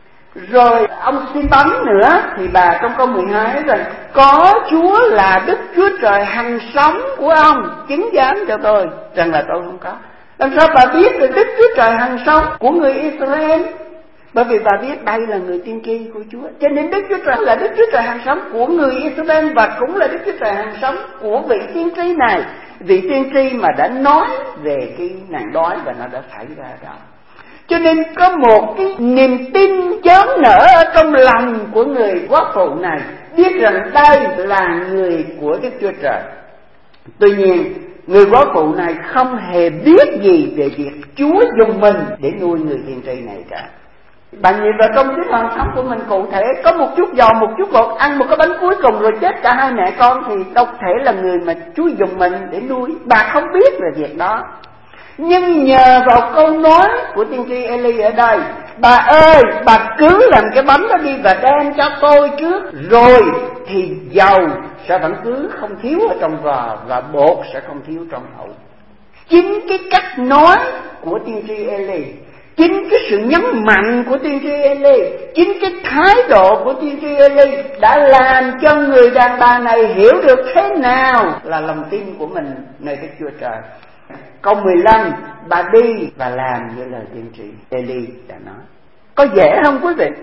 Rồi ông xin bánh nữa thì bà trong câu mười hai nói rằng có Chúa là Đức Chúa Trời hằng sống của ông chứng giám cho tôi rằng là tôi không có. Làm sao bà biết được Đức Chúa Trời hằng sống của người Israel? Bởi vì bà biết đây là người tiên tri của Chúa. Cho nên Đức Chúa Trời là Đức Chúa Trời hằng sống của người Israel, và cũng là Đức Chúa Trời hằng sống của vị tiên tri này. Vị tiên tri mà đã nói về cái nạn đói và nó đã xảy ra đó. Cho nên có một cái niềm tin chớm nở ở trong lòng của người góa phụ này, biết rằng đây là người của Đức Chúa Trời. Tuy nhiên người góa phụ này không hề biết gì về việc Chúa dùng mình để nuôi người tiên tri này cả. Bạn nhìn vào trong cái hoàn sống của mình cụ thể, có một chút giò, một chút bột, ăn một cái bánh cuối cùng rồi chết cả hai mẹ con, thì đâu thể là người mà Chúa dùng mình để nuôi. Bà không biết về việc đó. Nhưng nhờ vào câu nói của tiên tri Eli ở đây, bà ơi, bà cứ làm cái bánh đó đi và đem cho tôi trước, rồi thì dầu sẽ vẫn cứ không thiếu ở trong vò và bột sẽ không thiếu trong hũ. Chính cái cách nói của tiên tri Eli, chính cái sự nhấn mạnh của tiên tri Eli, chính cái thái độ của tiên tri Eli đã làm cho người đàn bà này hiểu được thế nào là lòng tin của mình nơi Đức Chúa Trời. Câu mười lăm, bà đi và làm như lời tiên tri Eli đã nói. Có dễ không quý vị?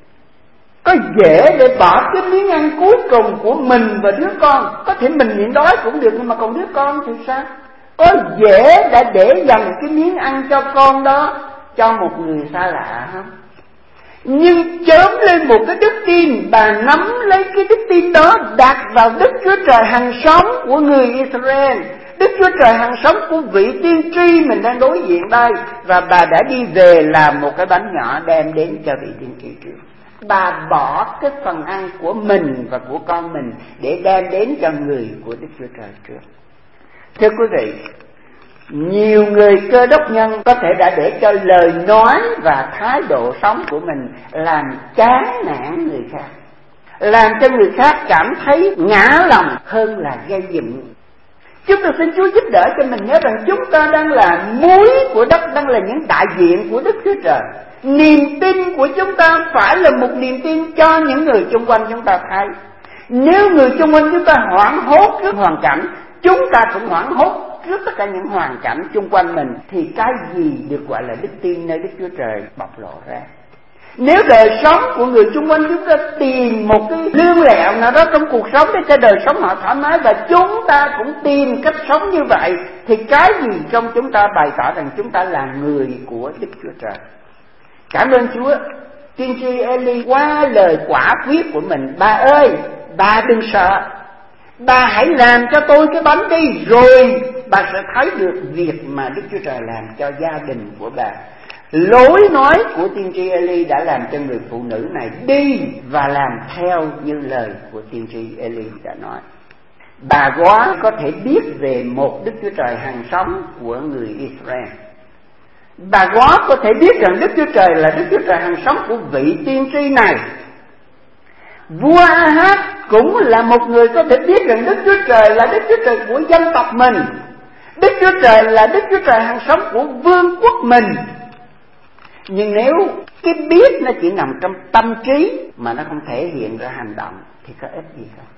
Có dễ để bỏ cái miếng ăn cuối cùng của mình và đứa con? Có thể mình nhịn đói cũng được, nhưng mà còn đứa con thì sao? Có dễ đã để dành cái miếng ăn cho con đó cho một người xa lạ không? Nhưng chớm lên một cái đức tin, bà nắm lấy cái đức tin đó, đặt vào Đức Chúa Trời hằng sống của người Israel, Đức Chúa Trời hằng sống của vị tiên tri mình đang đối diện đây, và bà đã đi về làm một cái bánh nhỏ đem đến cho vị tiên tri trước. Bà bỏ cái phần ăn của mình và của con mình để đem đến cho người của Đức Chúa Trời trước. Thưa quý vị, nhiều người Cơ Đốc nhân có thể đã để cho lời nói và thái độ sống của mình làm chán nản người khác, làm cho người khác cảm thấy ngã lòng hơn là gây dựng. Chúng tôi xin Chúa giúp đỡ cho mình nhớ rằng chúng ta đang là muối của đất, đang là những đại diện của Đức Chúa Trời. Niềm tin của chúng ta phải là một niềm tin cho những người xung quanh chúng ta thấy. Nếu người xung quanh chúng ta hoảng hốt trước hoàn cảnh, chúng ta cũng hoảng hốt trước tất cả những hoàn cảnh xung quanh mình, thì cái gì được gọi là đức tin nơi Đức Chúa Trời bộc lộ ra? Nếu đời sống của người xung quanh chúng ta tìm một cái lương lẹo nào đó trong cuộc sống để cho đời sống họ thoải mái, và chúng ta cũng tìm cách sống như vậy, thì cái gì trong chúng ta bày tỏ rằng chúng ta là người của Đức Chúa Trời? Cảm ơn Chúa, tiên tri Eli qua lời quả quyết của mình, bà ơi, bà đừng sợ, bà hãy làm cho tôi cái bánh đi, rồi bà sẽ thấy được việc mà Đức Chúa Trời làm cho gia đình của bà. Lối nói của tiên tri Eli đã làm cho người phụ nữ này đi và làm theo như lời của tiên tri Eli đã nói. Bà góa có thể biết về một Đức Chúa Trời hằng sống của người Israel. Bà góa có thể biết rằng Đức Chúa Trời là Đức Chúa Trời hằng sống của vị tiên tri này. Vua A-hát cũng là một người có thể biết rằng Đức Chúa Trời là Đức Chúa Trời của dân tộc mình. Đức Chúa Trời là Đức Chúa Trời hằng sống của vương quốc mình. Nhưng nếu cái biết nó chỉ nằm trong tâm trí mà nó không thể hiện ra hành động thì có ích gì không?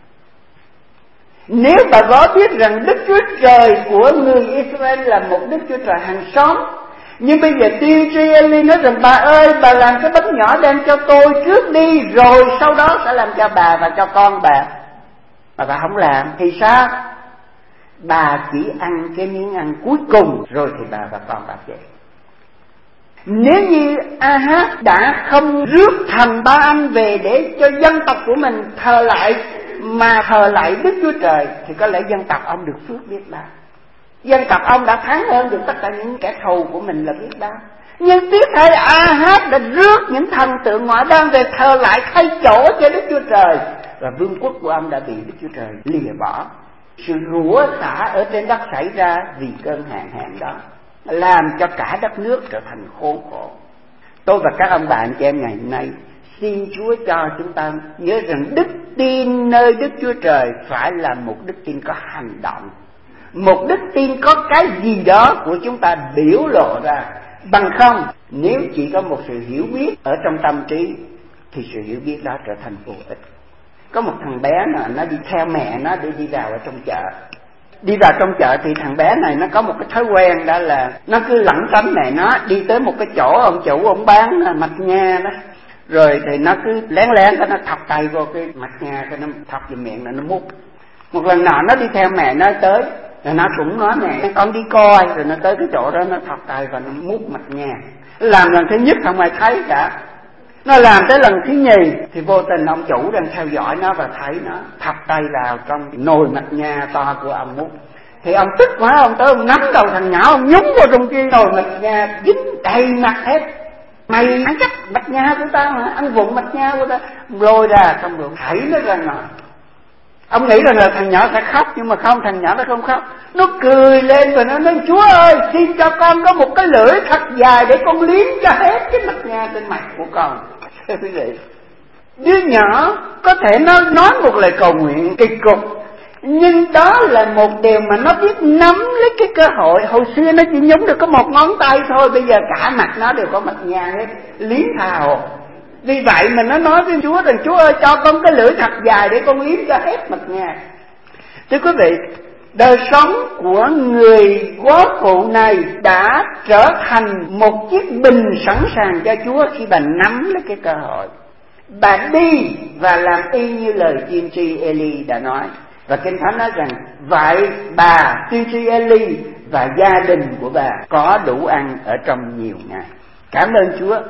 Nếu bà có biết rằng Đức Chúa Trời của người Israel là một Đức Chúa Trời hằng sống, nhưng bây giờ tiên tri Eli nói rằng bà ơi, bà làm cái bánh nhỏ đem cho tôi trước đi, rồi sau đó sẽ làm cho bà và cho con bà, mà bà không làm thì sao? Bà chỉ ăn cái miếng ăn cuối cùng rồi thì bà và con bà chết. Nếu như A-hát đã không rước thần Ba Anh về để cho dân tộc của mình thờ lại, mà thờ lại Đức Chúa Trời, thì có lẽ dân tộc ông được phước biết bao. Dân tộc ông đã thắng hơn được tất cả những kẻ thù của mình là biết bao. Nhưng tiếc thay A-háp đã rước những thần tượng ngoại bang về thờ lại thay chỗ cho Đức Chúa Trời, và vương quốc của ông đã bị Đức Chúa Trời lìa bỏ. Sự rủa xả ở trên đất xảy ra vì cơn hạn hán đó, làm cho cả đất nước trở thành khốn khổ. Tôi và các ông bạn chị em ngày hôm nay xin Chúa cho chúng ta nhớ rằng đức tin nơi Đức Chúa Trời phải là một đức tin có hành động, một đức tin có cái gì đó của chúng ta biểu lộ ra. Bằng không, nếu chỉ có một sự hiểu biết ở trong tâm trí thì sự hiểu biết đó trở thành vô ích. Có một thằng bé nào nó đi theo mẹ nó để đi vào ở trong chợ. Đi vào trong chợ thì thằng bé này nó có một cái thói quen, đó là nó cứ lẩn tránh mẹ nó, đi tới một cái chỗ ông chủ ông bán mạch nha đó, rồi thì nó cứ lén lén nó thọc tay vô cái mạch nha, cái nó thọc vào miệng là nó mút. Một lần nọ nó đi theo mẹ nó tới, rồi nó cũng nói mẹ con đi coi, rồi nó tới cái chỗ đó nó thọc tay và nó mút mạch nha. Làm lần thứ nhất không ai thấy cả, nó làm tới lần thứ nhì thì vô tình ông chủ đang theo dõi nó và thấy nó thọc tay vào trong nồi mạch nha to của ông mút. Thì ông tức quá, ông tới ông nắm đầu thằng nhỏ, ông nhúng vào trong cái nồi mạch nha dính đầy mặt hết. Mày ăn cắp mạch nha của tao hả? Ăn vụng mạch nha của tao. Lôi ra xong rồi thảy nó ra ngoài. Ông nghĩ rằng là thằng nhỏ sẽ khóc, nhưng mà không, thằng nhỏ nó không khóc. Nó cười lên và nó nói: Chúa ơi, xin cho con có một cái lưỡi thật dài để con liếm cho hết cái mạch nha trên mặt của con. Quý vị, đứa nhỏ có thể nó nói một lời cầu nguyện kỳ cục, nhưng đó là một điều mà nó biết nắm lấy cái cơ hội. Hồi xưa nó chỉ nhúng được có một ngón tay thôi, bây giờ cả mặt nó đều có mạch nha hết, liếm tha hồ. Vì vậy mà nó nói với Chúa rằng: Chúa ơi, cho con cái lưỡi thật dài để con liếm cho hết mạch nha. Thưa quý vị, đời sống của người góa phụ này đã trở thành một chiếc bình sẵn sàng cho Chúa khi bà nắm lấy cái cơ hội. Bà đi và làm y như lời tiên tri Eli đã nói. Và Kinh Thánh nói rằng vậy bà tiên tri Eli và gia đình của bà có đủ ăn ở trong nhiều ngày. Cảm ơn Chúa.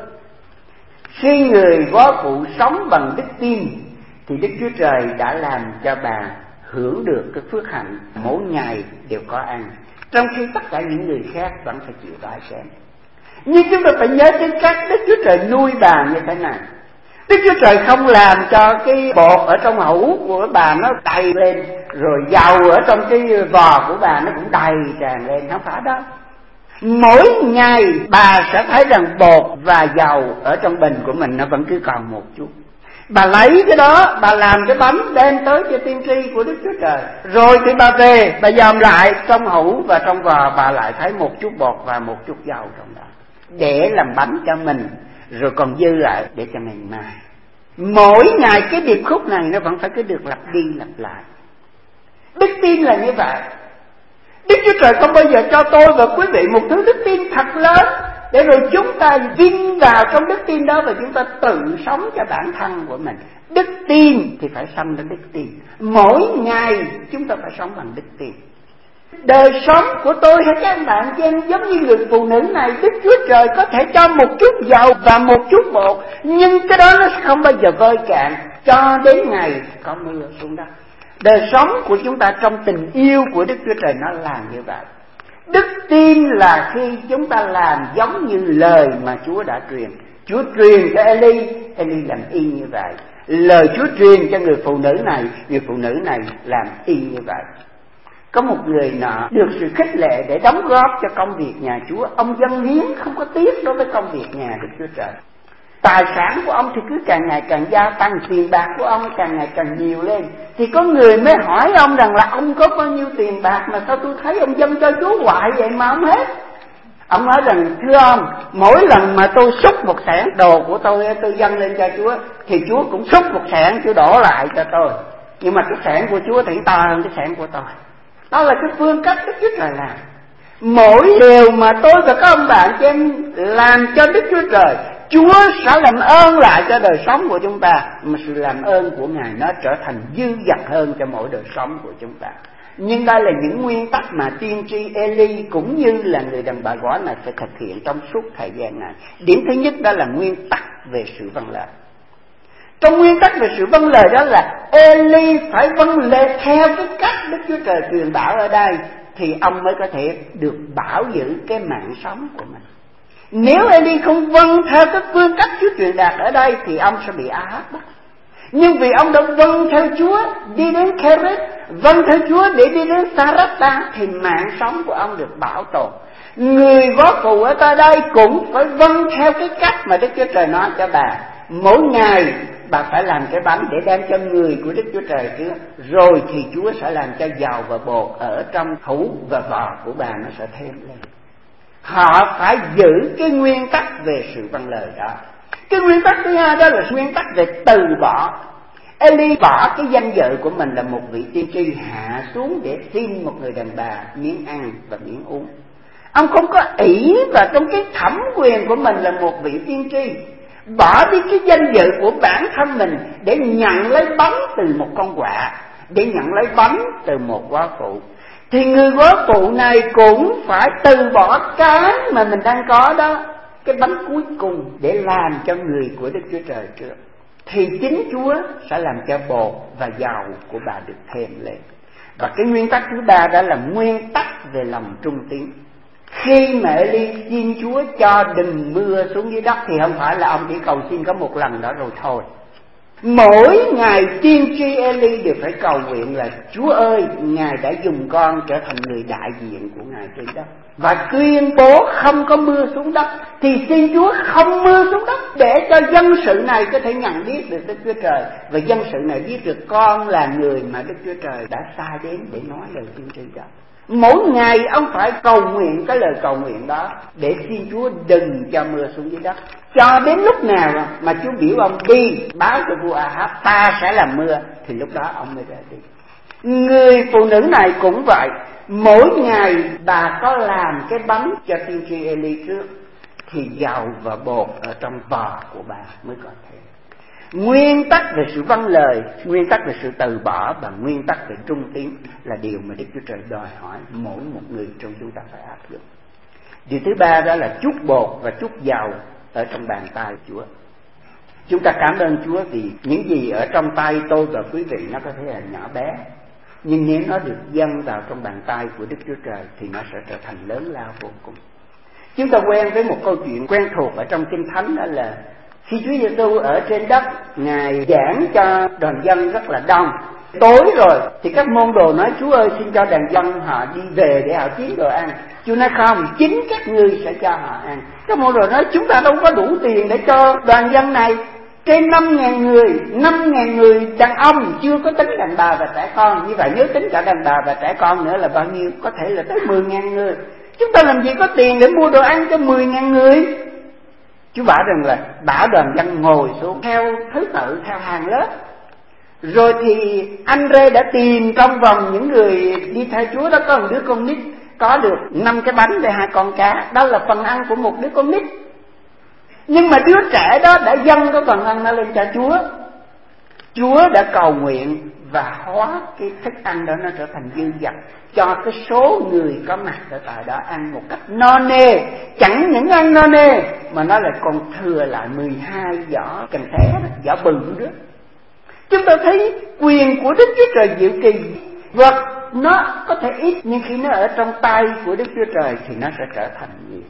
Khi người góa phụ sống bằng đức tin thì Đức Chúa Trời đã làm cho bà hưởng được cái phước hạnh mỗi ngày đều có ăn, trong khi tất cả những người khác vẫn phải chịu đói kém. Nhưng chúng ta phải nhớ đến cách Đức Chúa Trời nuôi bà như thế này. Đức Chúa Trời không làm cho cái bột ở trong hũ của bà nó đầy lên, rồi dầu ở trong cái vò của bà nó cũng đầy tràn lên, không phải đó. Mỗi ngày bà sẽ thấy rằng bột và dầu ở trong bình của mình nó vẫn cứ còn một chút. Bà lấy cái đó, bà làm cái bánh đem tới cho tiên tri của Đức Chúa Trời. Rồi thì bà về, bà dòm lại trong hũ và trong vò, bà lại thấy một chút bột và một chút dầu trong đó, để làm bánh cho mình, rồi còn dư lại để cho ngày mai. Mỗi ngày cái điệp khúc này nó vẫn phải cứ được lặp đi lặp lại. Đức tin là như vậy. Đức Chúa Trời không bao giờ cho tôi và quý vị một thứ đức tin thật lớn, để rồi chúng ta vin vào trong đức tin đó và chúng ta tự sống cho bản thân của mình. Đức tin thì phải sống đến đức tin. Mỗi ngày chúng ta phải sống bằng đức tin. Đời sống của tôi hay các bạn chị em giống như người phụ nữ này, Đức Chúa Trời có thể cho một chút dầu và một chút bột, nhưng cái đó nó không bao giờ vơi cạn cho đến ngày có mưa xuống đất. Đời sống của chúng ta trong tình yêu của Đức Chúa Trời nó là như vậy. Đức tin là khi chúng ta làm giống như lời mà Chúa đã truyền. Chúa truyền cho Eli, Eli làm y như vậy. Lời Chúa truyền cho người phụ nữ này, người phụ nữ này làm y như vậy. Có một người nọ được sự khích lệ để đóng góp cho công việc nhà Chúa. Ông dâng hiến không có tiếc đối với công việc nhà Đức Chúa Trời. Tài sản của ông thì cứ càng ngày càng gia tăng, tiền bạc của ông càng ngày càng nhiều lên. Thì có người mới hỏi ông rằng là ông có bao nhiêu tiền bạc mà sao tôi thấy ông dâng cho Chúa hoài vậy mà không hết. Ông nói rằng thưa ông, mỗi lần mà tôi xúc một xẻng đồ của tôi, tôi dâng lên cho Chúa, thì Chúa cũng xúc một xẻng, Chúa đổ lại cho tôi. Nhưng mà cái xẻng của Chúa thì to hơn cái xẻng của tôi. Đó là cái phương cách Đức Chúa Trời làm. Mỗi điều mà tôi và các ông bạn chị em làm cho Đức Chúa Trời, Chúa sẽ làm ơn lại cho đời sống của chúng ta. Mà sự làm ơn của Ngài nó trở thành dư dật hơn cho mỗi đời sống của chúng ta. Nhưng đây là những nguyên tắc mà tiên tri Eli cũng như là người đàn bà góa này phải thực hiện trong suốt thời gian này. Điểm thứ nhất đó là nguyên tắc về sự vâng lời. Trong nguyên tắc về sự vâng lời đó là Eli phải vâng lời theo cái cách Đức Chúa Trời truyền bảo ở đây, thì ông mới có thể được bảo giữ cái mạng sống của mình. Nếu Eli không vâng theo cái phương cách Chúa truyền đạt ở đây thì ông sẽ bị A-háp bắt. Nhưng vì ông đã vâng theo Chúa đi đến Keret, vâng theo Chúa để đi đến Sarepta, thì mạng sống của ông được bảo tồn. Người góa phụ ở tại đây cũng phải vâng theo cái cách mà Đức Chúa Trời nói cho bà. Mỗi ngày bà phải làm cái bánh để đem cho người của Đức Chúa Trời trước, rồi thì Chúa sẽ làm cho dầu và bột ở trong hũ và vò của bà nó sẽ thêm lên. Họ phải giữ cái nguyên tắc về sự vâng lời đó. Cái nguyên tắc thứ hai đó là nguyên tắc về từ bỏ. Eli bỏ cái danh dự của mình là một vị tiên tri, hạ xuống để xin một người đàn bà miếng ăn và miếng uống. Ông không có ỷ vào trong cái thẩm quyền của mình là một vị tiên tri, bỏ đi cái danh dự của bản thân mình để nhận lấy bánh từ một con quạ, để nhận lấy bánh từ một góa phụ. Thì người góa phụ này cũng phải từ bỏ cái mà mình đang có đó, cái bánh cuối cùng, để làm cho người của Đức Chúa Trời trước. Thì chính Chúa sẽ làm cho bột và dầu của bà được thêm lên. Và cái nguyên tắc thứ ba đó là nguyên tắc về lòng trung tín. Khi mà Eli xin Chúa cho đừng mưa xuống dưới đất thì không phải là ông chỉ cầu xin có một lần đó rồi thôi. Mỗi ngày tiên tri Eli đều phải cầu nguyện là Chúa ơi, Ngài đã dùng con trở thành người đại diện của Ngài trên đất, và tuyên bố không có mưa xuống đất, thì xin Chúa không mưa xuống đất để cho dân sự này có thể nhận biết được Đức Chúa Trời, và dân sự này biết được con là người mà Đức Chúa Trời đã sai đến để nói lời tiên tri đó. Mỗi ngày ông phải cầu nguyện cái lời cầu nguyện đó để xin Chúa đừng cho mưa xuống dưới đất, cho đến lúc nào mà Chúa biểu ông đi báo cho vua A-háp ta sẽ làm mưa, thì lúc đó ông mới ra đi. Người phụ nữ này cũng vậy, mỗi ngày bà có làm cái bánh cho tiên tri Eli trước, thì dầu và bột ở trong vò của bà mới có thể. Nguyên tắc về sự vâng lời, nguyên tắc về sự từ bỏ và nguyên tắc về trung tín là điều mà Đức Chúa Trời đòi hỏi mỗi một người trong chúng ta phải áp dụng. Điều thứ ba đó là chút bột và chút dầu ở trong bàn tay Chúa. Chúng ta cảm ơn Chúa vì những gì ở trong tay tôi và quý vị nó có thể là nhỏ bé, nhưng nếu nó được dâng vào trong bàn tay của Đức Chúa Trời thì nó sẽ trở thành lớn lao vô cùng. Chúng ta quen với một câu chuyện quen thuộc ở trong Kinh Thánh, đó là khi Chúa Giêsu ở trên đất, Ngài giảng cho đoàn dân rất là đông. Tối rồi thì các môn đồ nói Chúa ơi, xin cho đoàn dân họ đi về để họ kiếm đồ ăn. Chúa nói không, chính các ngươi sẽ cho họ ăn. Các môn đồ nói chúng ta đâu có đủ tiền để cho đoàn dân này. Trên năm ngàn người, năm ngàn người đàn ông, chưa có tính đàn bà và trẻ con. Như vậy nếu tính cả đàn bà và trẻ con nữa là bao nhiêu? Có thể là tới mười ngàn người. Chúng ta làm gì có tiền để mua đồ ăn cho mười ngàn người? Chúa bảo rằng là bảo đoàn dân ngồi xuống theo thứ tự, theo hàng lớp. Rồi thì anh Rê đã tìm trong vòng những người đi theo Chúa đó có một đứa con nít có được năm cái bánh và hai con cá. Đó là phần ăn của một đứa con nít. Nhưng mà đứa trẻ đó đã dâng cái phần ăn nó lên cho Chúa. Chúa đã cầu nguyện và hóa cái thức ăn đó nó trở thành dư dật, cho cái số người có mặt ở tại đó ăn một cách no nê. Chẳng những ăn no nê mà nó lại còn thừa lại mười hai giỏ cần té, giỏ bừng nữa. Chúng ta thấy quyền của Đức Chúa Trời diệu kỳ. Vật nó có thể ít, nhưng khi nó ở trong tay của Đức Chúa Trời thì nó sẽ trở thành nhiều.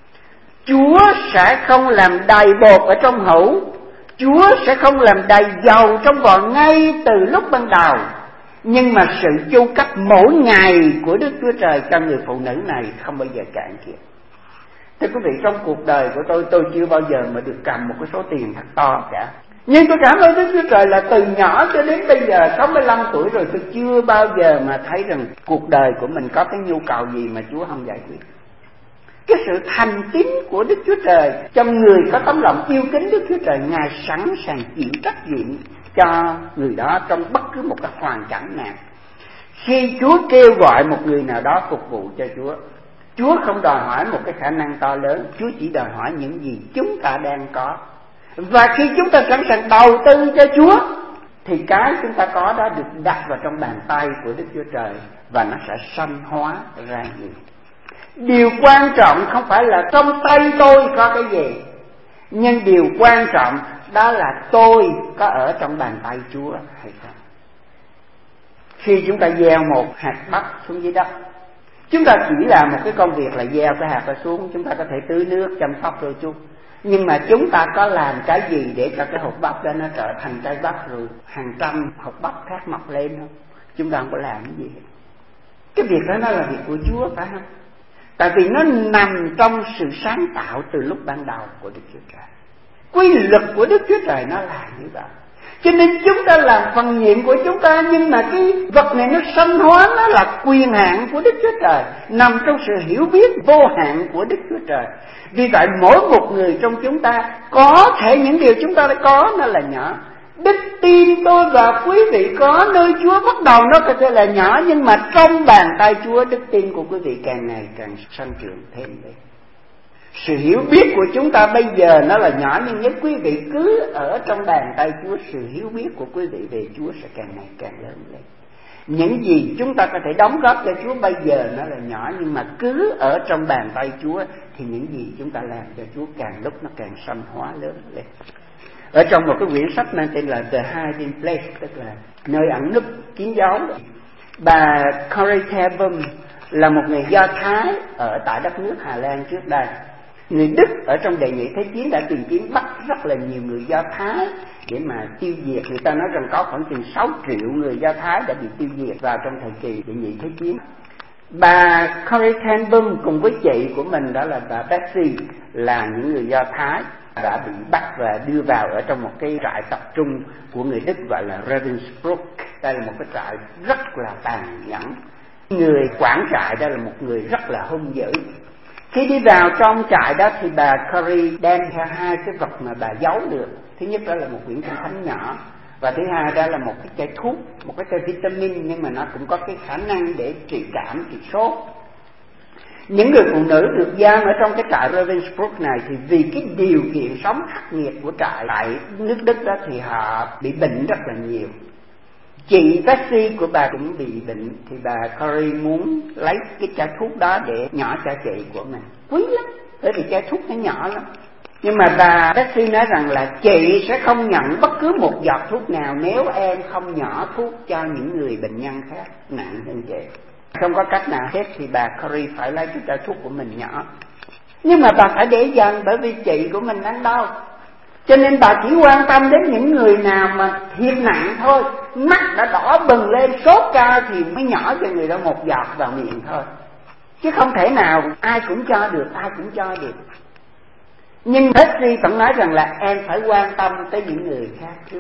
Chúa sẽ không làm đầy bột ở trong hũ, Chúa sẽ không làm đầy dầu trong vò ngay từ lúc ban đầu. Nhưng mà sự chu cấp mỗi ngày của Đức Chúa Trời cho người phụ nữ này không bao giờ cạn kiệt. Thưa quý vị, trong cuộc đời của tôi, tôi chưa bao giờ mà được cầm một cái số tiền thật to cả. Nhưng tôi cảm ơn Đức Chúa Trời là từ nhỏ cho đến bây giờ sáu mươi lăm tuổi rồi, tôi chưa bao giờ mà thấy rằng cuộc đời của mình có cái nhu cầu gì mà Chúa không giải quyết. Cái sự thành tín của Đức Chúa Trời trong người có tấm lòng yêu kính Đức Chúa Trời, Ngài sẵn sàng chịu trách nhiệm cho người đó trong bất cứ một cái hoàn cảnh nào. Khi Chúa kêu gọi một người nào đó phục vụ cho Chúa, Chúa không đòi hỏi một cái khả năng to lớn, Chúa chỉ đòi hỏi những gì chúng ta đang có. Và khi chúng ta sẵn sàng đầu tư cho Chúa thì cái chúng ta có đó được đặt vào trong bàn tay của Đức Chúa Trời và nó sẽ sanh hóa ra nhiều. Điều quan trọng không phải là trong tay tôi có cái gì, nhưng điều quan trọng đó là tôi có ở trong bàn tay Chúa hay không. Khi chúng ta gieo một hạt bắp xuống dưới đất, Chúng ta chỉ làm một cái công việc là gieo cái hạt ra xuống, chúng ta có thể tưới nước, chăm sóc đôi chút. Nhưng mà chúng ta có làm cái gì để cho cái hột bắp đó nó trở thành trái bắp rồi hàng trăm hột bắp khác mọc lên không? Chúng ta không có làm cái gì. Cái việc đó nó là việc của Chúa, phải không? Tại vì nó nằm trong sự sáng tạo từ lúc ban đầu của Đức Chúa Trời. Quy luật của Đức Chúa Trời nó là như vậy. Cho nên chúng ta làm phần nhiệm của chúng ta, nhưng mà cái vật này nó sanh hóa, nó là quyền hạn của Đức Chúa Trời, nằm trong sự hiểu biết vô hạn của Đức Chúa Trời. Vì vậy mỗi một người trong chúng ta có thể những điều chúng ta đã có nó là nhỏ. Đức tin tôi và quý vị có nơi Chúa bắt đầu nó có thể là nhỏ, nhưng mà trong bàn tay Chúa, đức tin của quý vị càng ngày càng sanh trưởng thêm lên. Sự hiểu biết của chúng ta bây giờ nó là nhỏ, nhưng nếu quý vị cứ ở trong bàn tay Chúa, sự hiểu biết của quý vị về Chúa sẽ càng ngày càng lớn lên. Những gì chúng ta có thể đóng góp cho Chúa bây giờ nó là nhỏ, nhưng mà cứ ở trong bàn tay Chúa thì những gì chúng ta làm cho Chúa càng lúc nó càng sanh hóa lớn lên. Ở trong một cái quyển sách mang tên là The Hiding Place, tức là nơi ẩn núp kín đáo, bà Corrie ten Boom là một người Do Thái ở tại đất nước Hà Lan trước đây. Người Đức ở trong đệ nhị thế chiến đã tìm kiếm bắt rất là nhiều người Do Thái để mà tiêu diệt. Người ta nói rằng có khoảng chừng sáu triệu người Do Thái đã bị tiêu diệt vào trong thời kỳ đệ nhị thế chiến. Bà Corrie ten Boom cùng với chị của mình, đó là bà Betsy, là những người Do Thái đã bị bắt và đưa vào ở trong một cái trại tập trung của người Đức gọi là Ravensbrück. Đây là một cái trại rất là tàn nhẫn. Người quản trại đây là một người rất là hung dữ. Khi đi vào trong trại đó thì bà Corrie đem theo hai cái vật mà bà giấu được. Thứ nhất đó là một quyển kinh thánh nhỏ, và thứ hai đó là một cái chai thuốc, một cái chai vitamin, nhưng mà nó cũng có cái khả năng để trị cảm, trị sốt. Những người phụ nữ được giam ở trong cái trại Ravensbrück này thì vì cái điều kiện sống khắc nghiệt của trại tại nước Đức đó thì họ bị bệnh rất là nhiều. Chị Betsy của bà cũng bị bệnh, thì bà Corrie muốn lấy cái chai thuốc đó để nhỏ cho chị của mình. Quý lắm, bởi vì chai thuốc nó nhỏ lắm. Nhưng mà bà Betsy nói rằng là chị sẽ không nhận bất cứ một giọt thuốc nào nếu em không nhỏ thuốc cho những người bệnh nhân khác nặng hơn chị. Không có cách nào hết thì bà Corrie phải lấy cái chai thuốc của mình nhỏ. Nhưng mà bà phải để dần, bởi vì chị của mình đang đau. Cho nên bà chỉ quan tâm đến những người nào mà thiệt nặng thôi, mắt đã đỏ bừng lên, sốt cao thì mới nhỏ cho người đó một giọt vào miệng thôi. Chứ không thể nào ai cũng cho được, ai cũng cho được. Nhưng Betsy vẫn nói rằng là em phải quan tâm tới những người khác trước.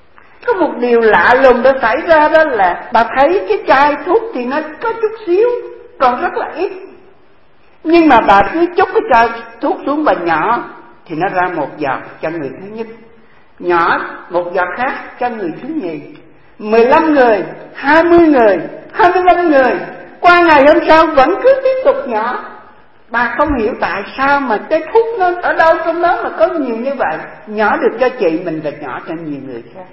Có một điều lạ lùng đã xảy ra, đó là bà thấy cái chai thuốc thì nó có chút xíu, còn rất là ít. Nhưng mà bà cứ chúc cái chai thuốc xuống bà nhỏ, thì nó ra một giọt cho người thứ nhất, nhỏ một giọt khác cho người thứ nhì, mười lăm người, hai mươi người, hai mươi lăm người. Qua ngày hôm sau vẫn cứ tiếp tục nhỏ. Bà không hiểu tại sao mà cái thuốc nó ở đâu trong đó mà có nhiều như vậy, nhỏ được cho chị mình và nhỏ cho nhiều người khác.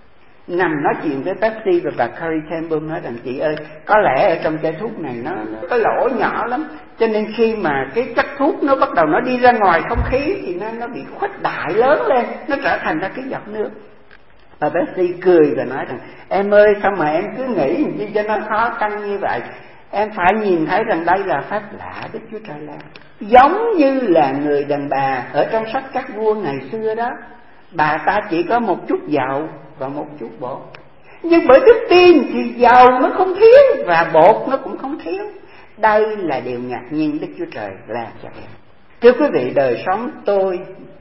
Nằm nói chuyện với Betsy và bà Corrie ten Boom nói rằng chị ơi, có lẽ ở trong chai thuốc này nó, nó cái lỗ nhỏ lắm, cho nên khi mà cái chất thuốc nó bắt đầu nó đi ra ngoài không khí thì nó nó bị khuếch đại lớn lên, nó trở thành ra cái giọt nước. Bà Betsy cười và nói rằng em ơi, sao mà em cứ nghĩ gì cho nó khó khăn như vậy. Em phải nhìn thấy rằng đây là phép lạ Đức Chúa Trời làm. Giống như là người đàn bà ở trong sách các vua ngày xưa đó, bà ta chỉ có một chút dầu và một chút bột, nhưng bởi đức tin thì dầu nó không thiếu và bột nó cũng không thiếu. Đây là điều ngạc nhiên Đức Chúa Trời làm cho em. Thưa quý vị, đời sống tôi,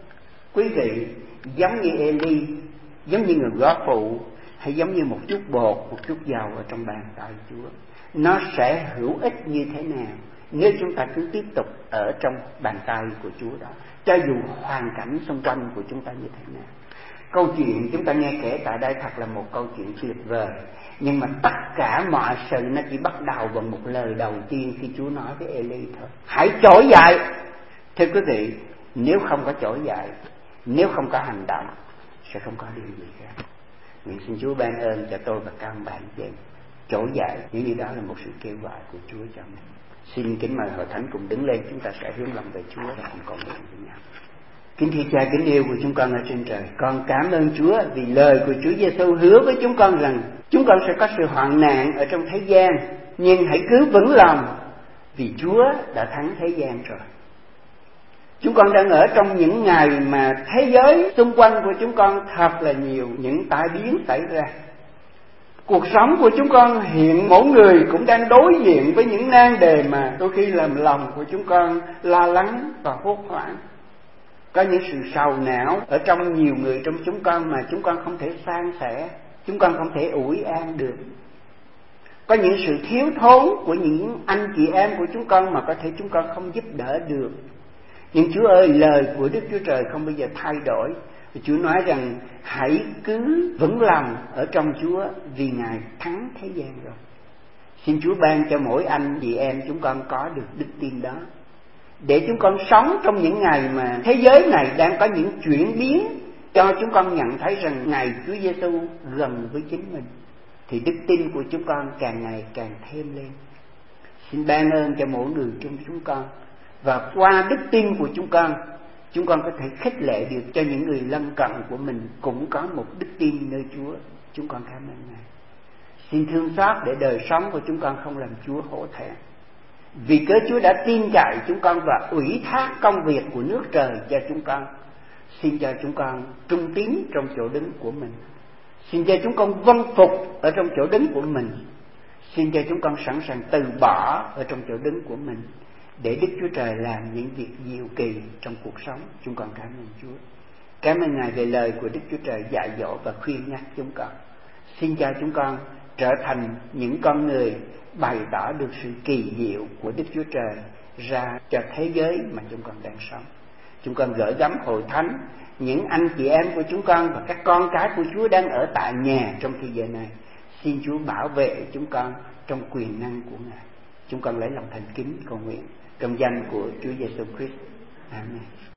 quý vị giống như Eli, giống như người góa phụ, hay giống như một chút bột, một chút dầu ở trong bàn tay Chúa. Nó sẽ hữu ích như thế nào nếu chúng ta cứ tiếp tục ở trong bàn tay của Chúa đó, cho dù hoàn cảnh xung quanh của chúng ta như thế nào. Câu chuyện chúng ta nghe kể tại đây thật là một câu chuyện tuyệt vời, nhưng mà tất cả mọi sự nó chỉ bắt đầu bằng một lời đầu tiên khi Chúa nói với Eli thôi: hãy trỗi dậy. Thưa quý vị, nếu không có trỗi dậy, nếu không có hành động, sẽ không có điều gì khác. Nguyện xin Chúa ban ơn cho tôi và các ông bạn chị trỗi dậy, những điều đó là một sự kêu gọi của Chúa cho mình. Xin kính mời hội thánh cùng đứng lên, chúng ta sẽ hướng lòng về Chúa và cùng cầu nguyện với nhau. Kính thưa Cha kính yêu của chúng con ở trên trời, con cảm ơn Chúa vì lời của Chúa Giêsu hứa với chúng con rằng chúng con sẽ có sự hoạn nạn ở trong thế gian, nhưng hãy cứ vững lòng, vì Chúa đã thắng thế gian rồi. Chúng con đang ở trong những ngày mà thế giới xung quanh của chúng con thật là nhiều những tai biến xảy ra. Cuộc sống của chúng con hiện mỗi người cũng đang đối diện với những nan đề mà đôi khi làm lòng của chúng con lo lắng và hốt hoảng. Có những sự sầu não ở trong nhiều người trong chúng con mà chúng con không thể san sẻ, chúng con không thể ủi an được. Có những sự thiếu thốn của những anh chị em của chúng con mà có thể chúng con không giúp đỡ được. Nhưng Chúa ơi, lời của Đức Chúa Trời không bao giờ thay đổi. Chúa nói rằng hãy cứ vững lòng ở trong Chúa vì Ngài thắng thế gian rồi. Xin Chúa ban cho mỗi anh chị em chúng con có được đức tin đó, để chúng con sống trong những ngày mà thế giới này đang có những chuyển biến, cho chúng con nhận thấy rằng ngày Chúa Giêsu gần với chính mình, thì đức tin của chúng con càng ngày càng thêm lên. Xin ban ơn cho mỗi người trong chúng con, và qua đức tin của chúng con, chúng con có thể khích lệ được cho những người lân cận của mình cũng có một đức tin nơi Chúa. Chúng con cảm ơn Ngài. Xin thương xót để đời sống của chúng con không làm Chúa hổ thẹn. Vì cớ Chúa đã tin cậy chúng con và ủy thác công việc của nước trời cho chúng con, xin cho chúng con trung tín trong chỗ đứng của mình. Xin cho chúng con vâng phục ở trong chỗ đứng của mình. Xin cho chúng con sẵn sàng từ bỏ ở trong chỗ đứng của mình, để Đức Chúa Trời làm những việc diệu kỳ trong cuộc sống. Chúng con cảm ơn Chúa. Cảm ơn Ngài về lời của Đức Chúa Trời dạy dỗ và khuyên nhắc chúng con. Xin cho chúng con trở thành những con người bày tỏ được sự kỳ diệu của Đức Chúa Trời ra cho thế giới mà chúng con đang sống. Chúng con gửi gắm hội thánh, những anh chị em của chúng con và các con cái của Chúa đang ở tại nhà trong thời giờ này. Xin Chúa bảo vệ chúng con trong quyền năng của Ngài. Chúng con lấy lòng thành kính cầu nguyện trong danh của Chúa Giêsu Christ. Amen.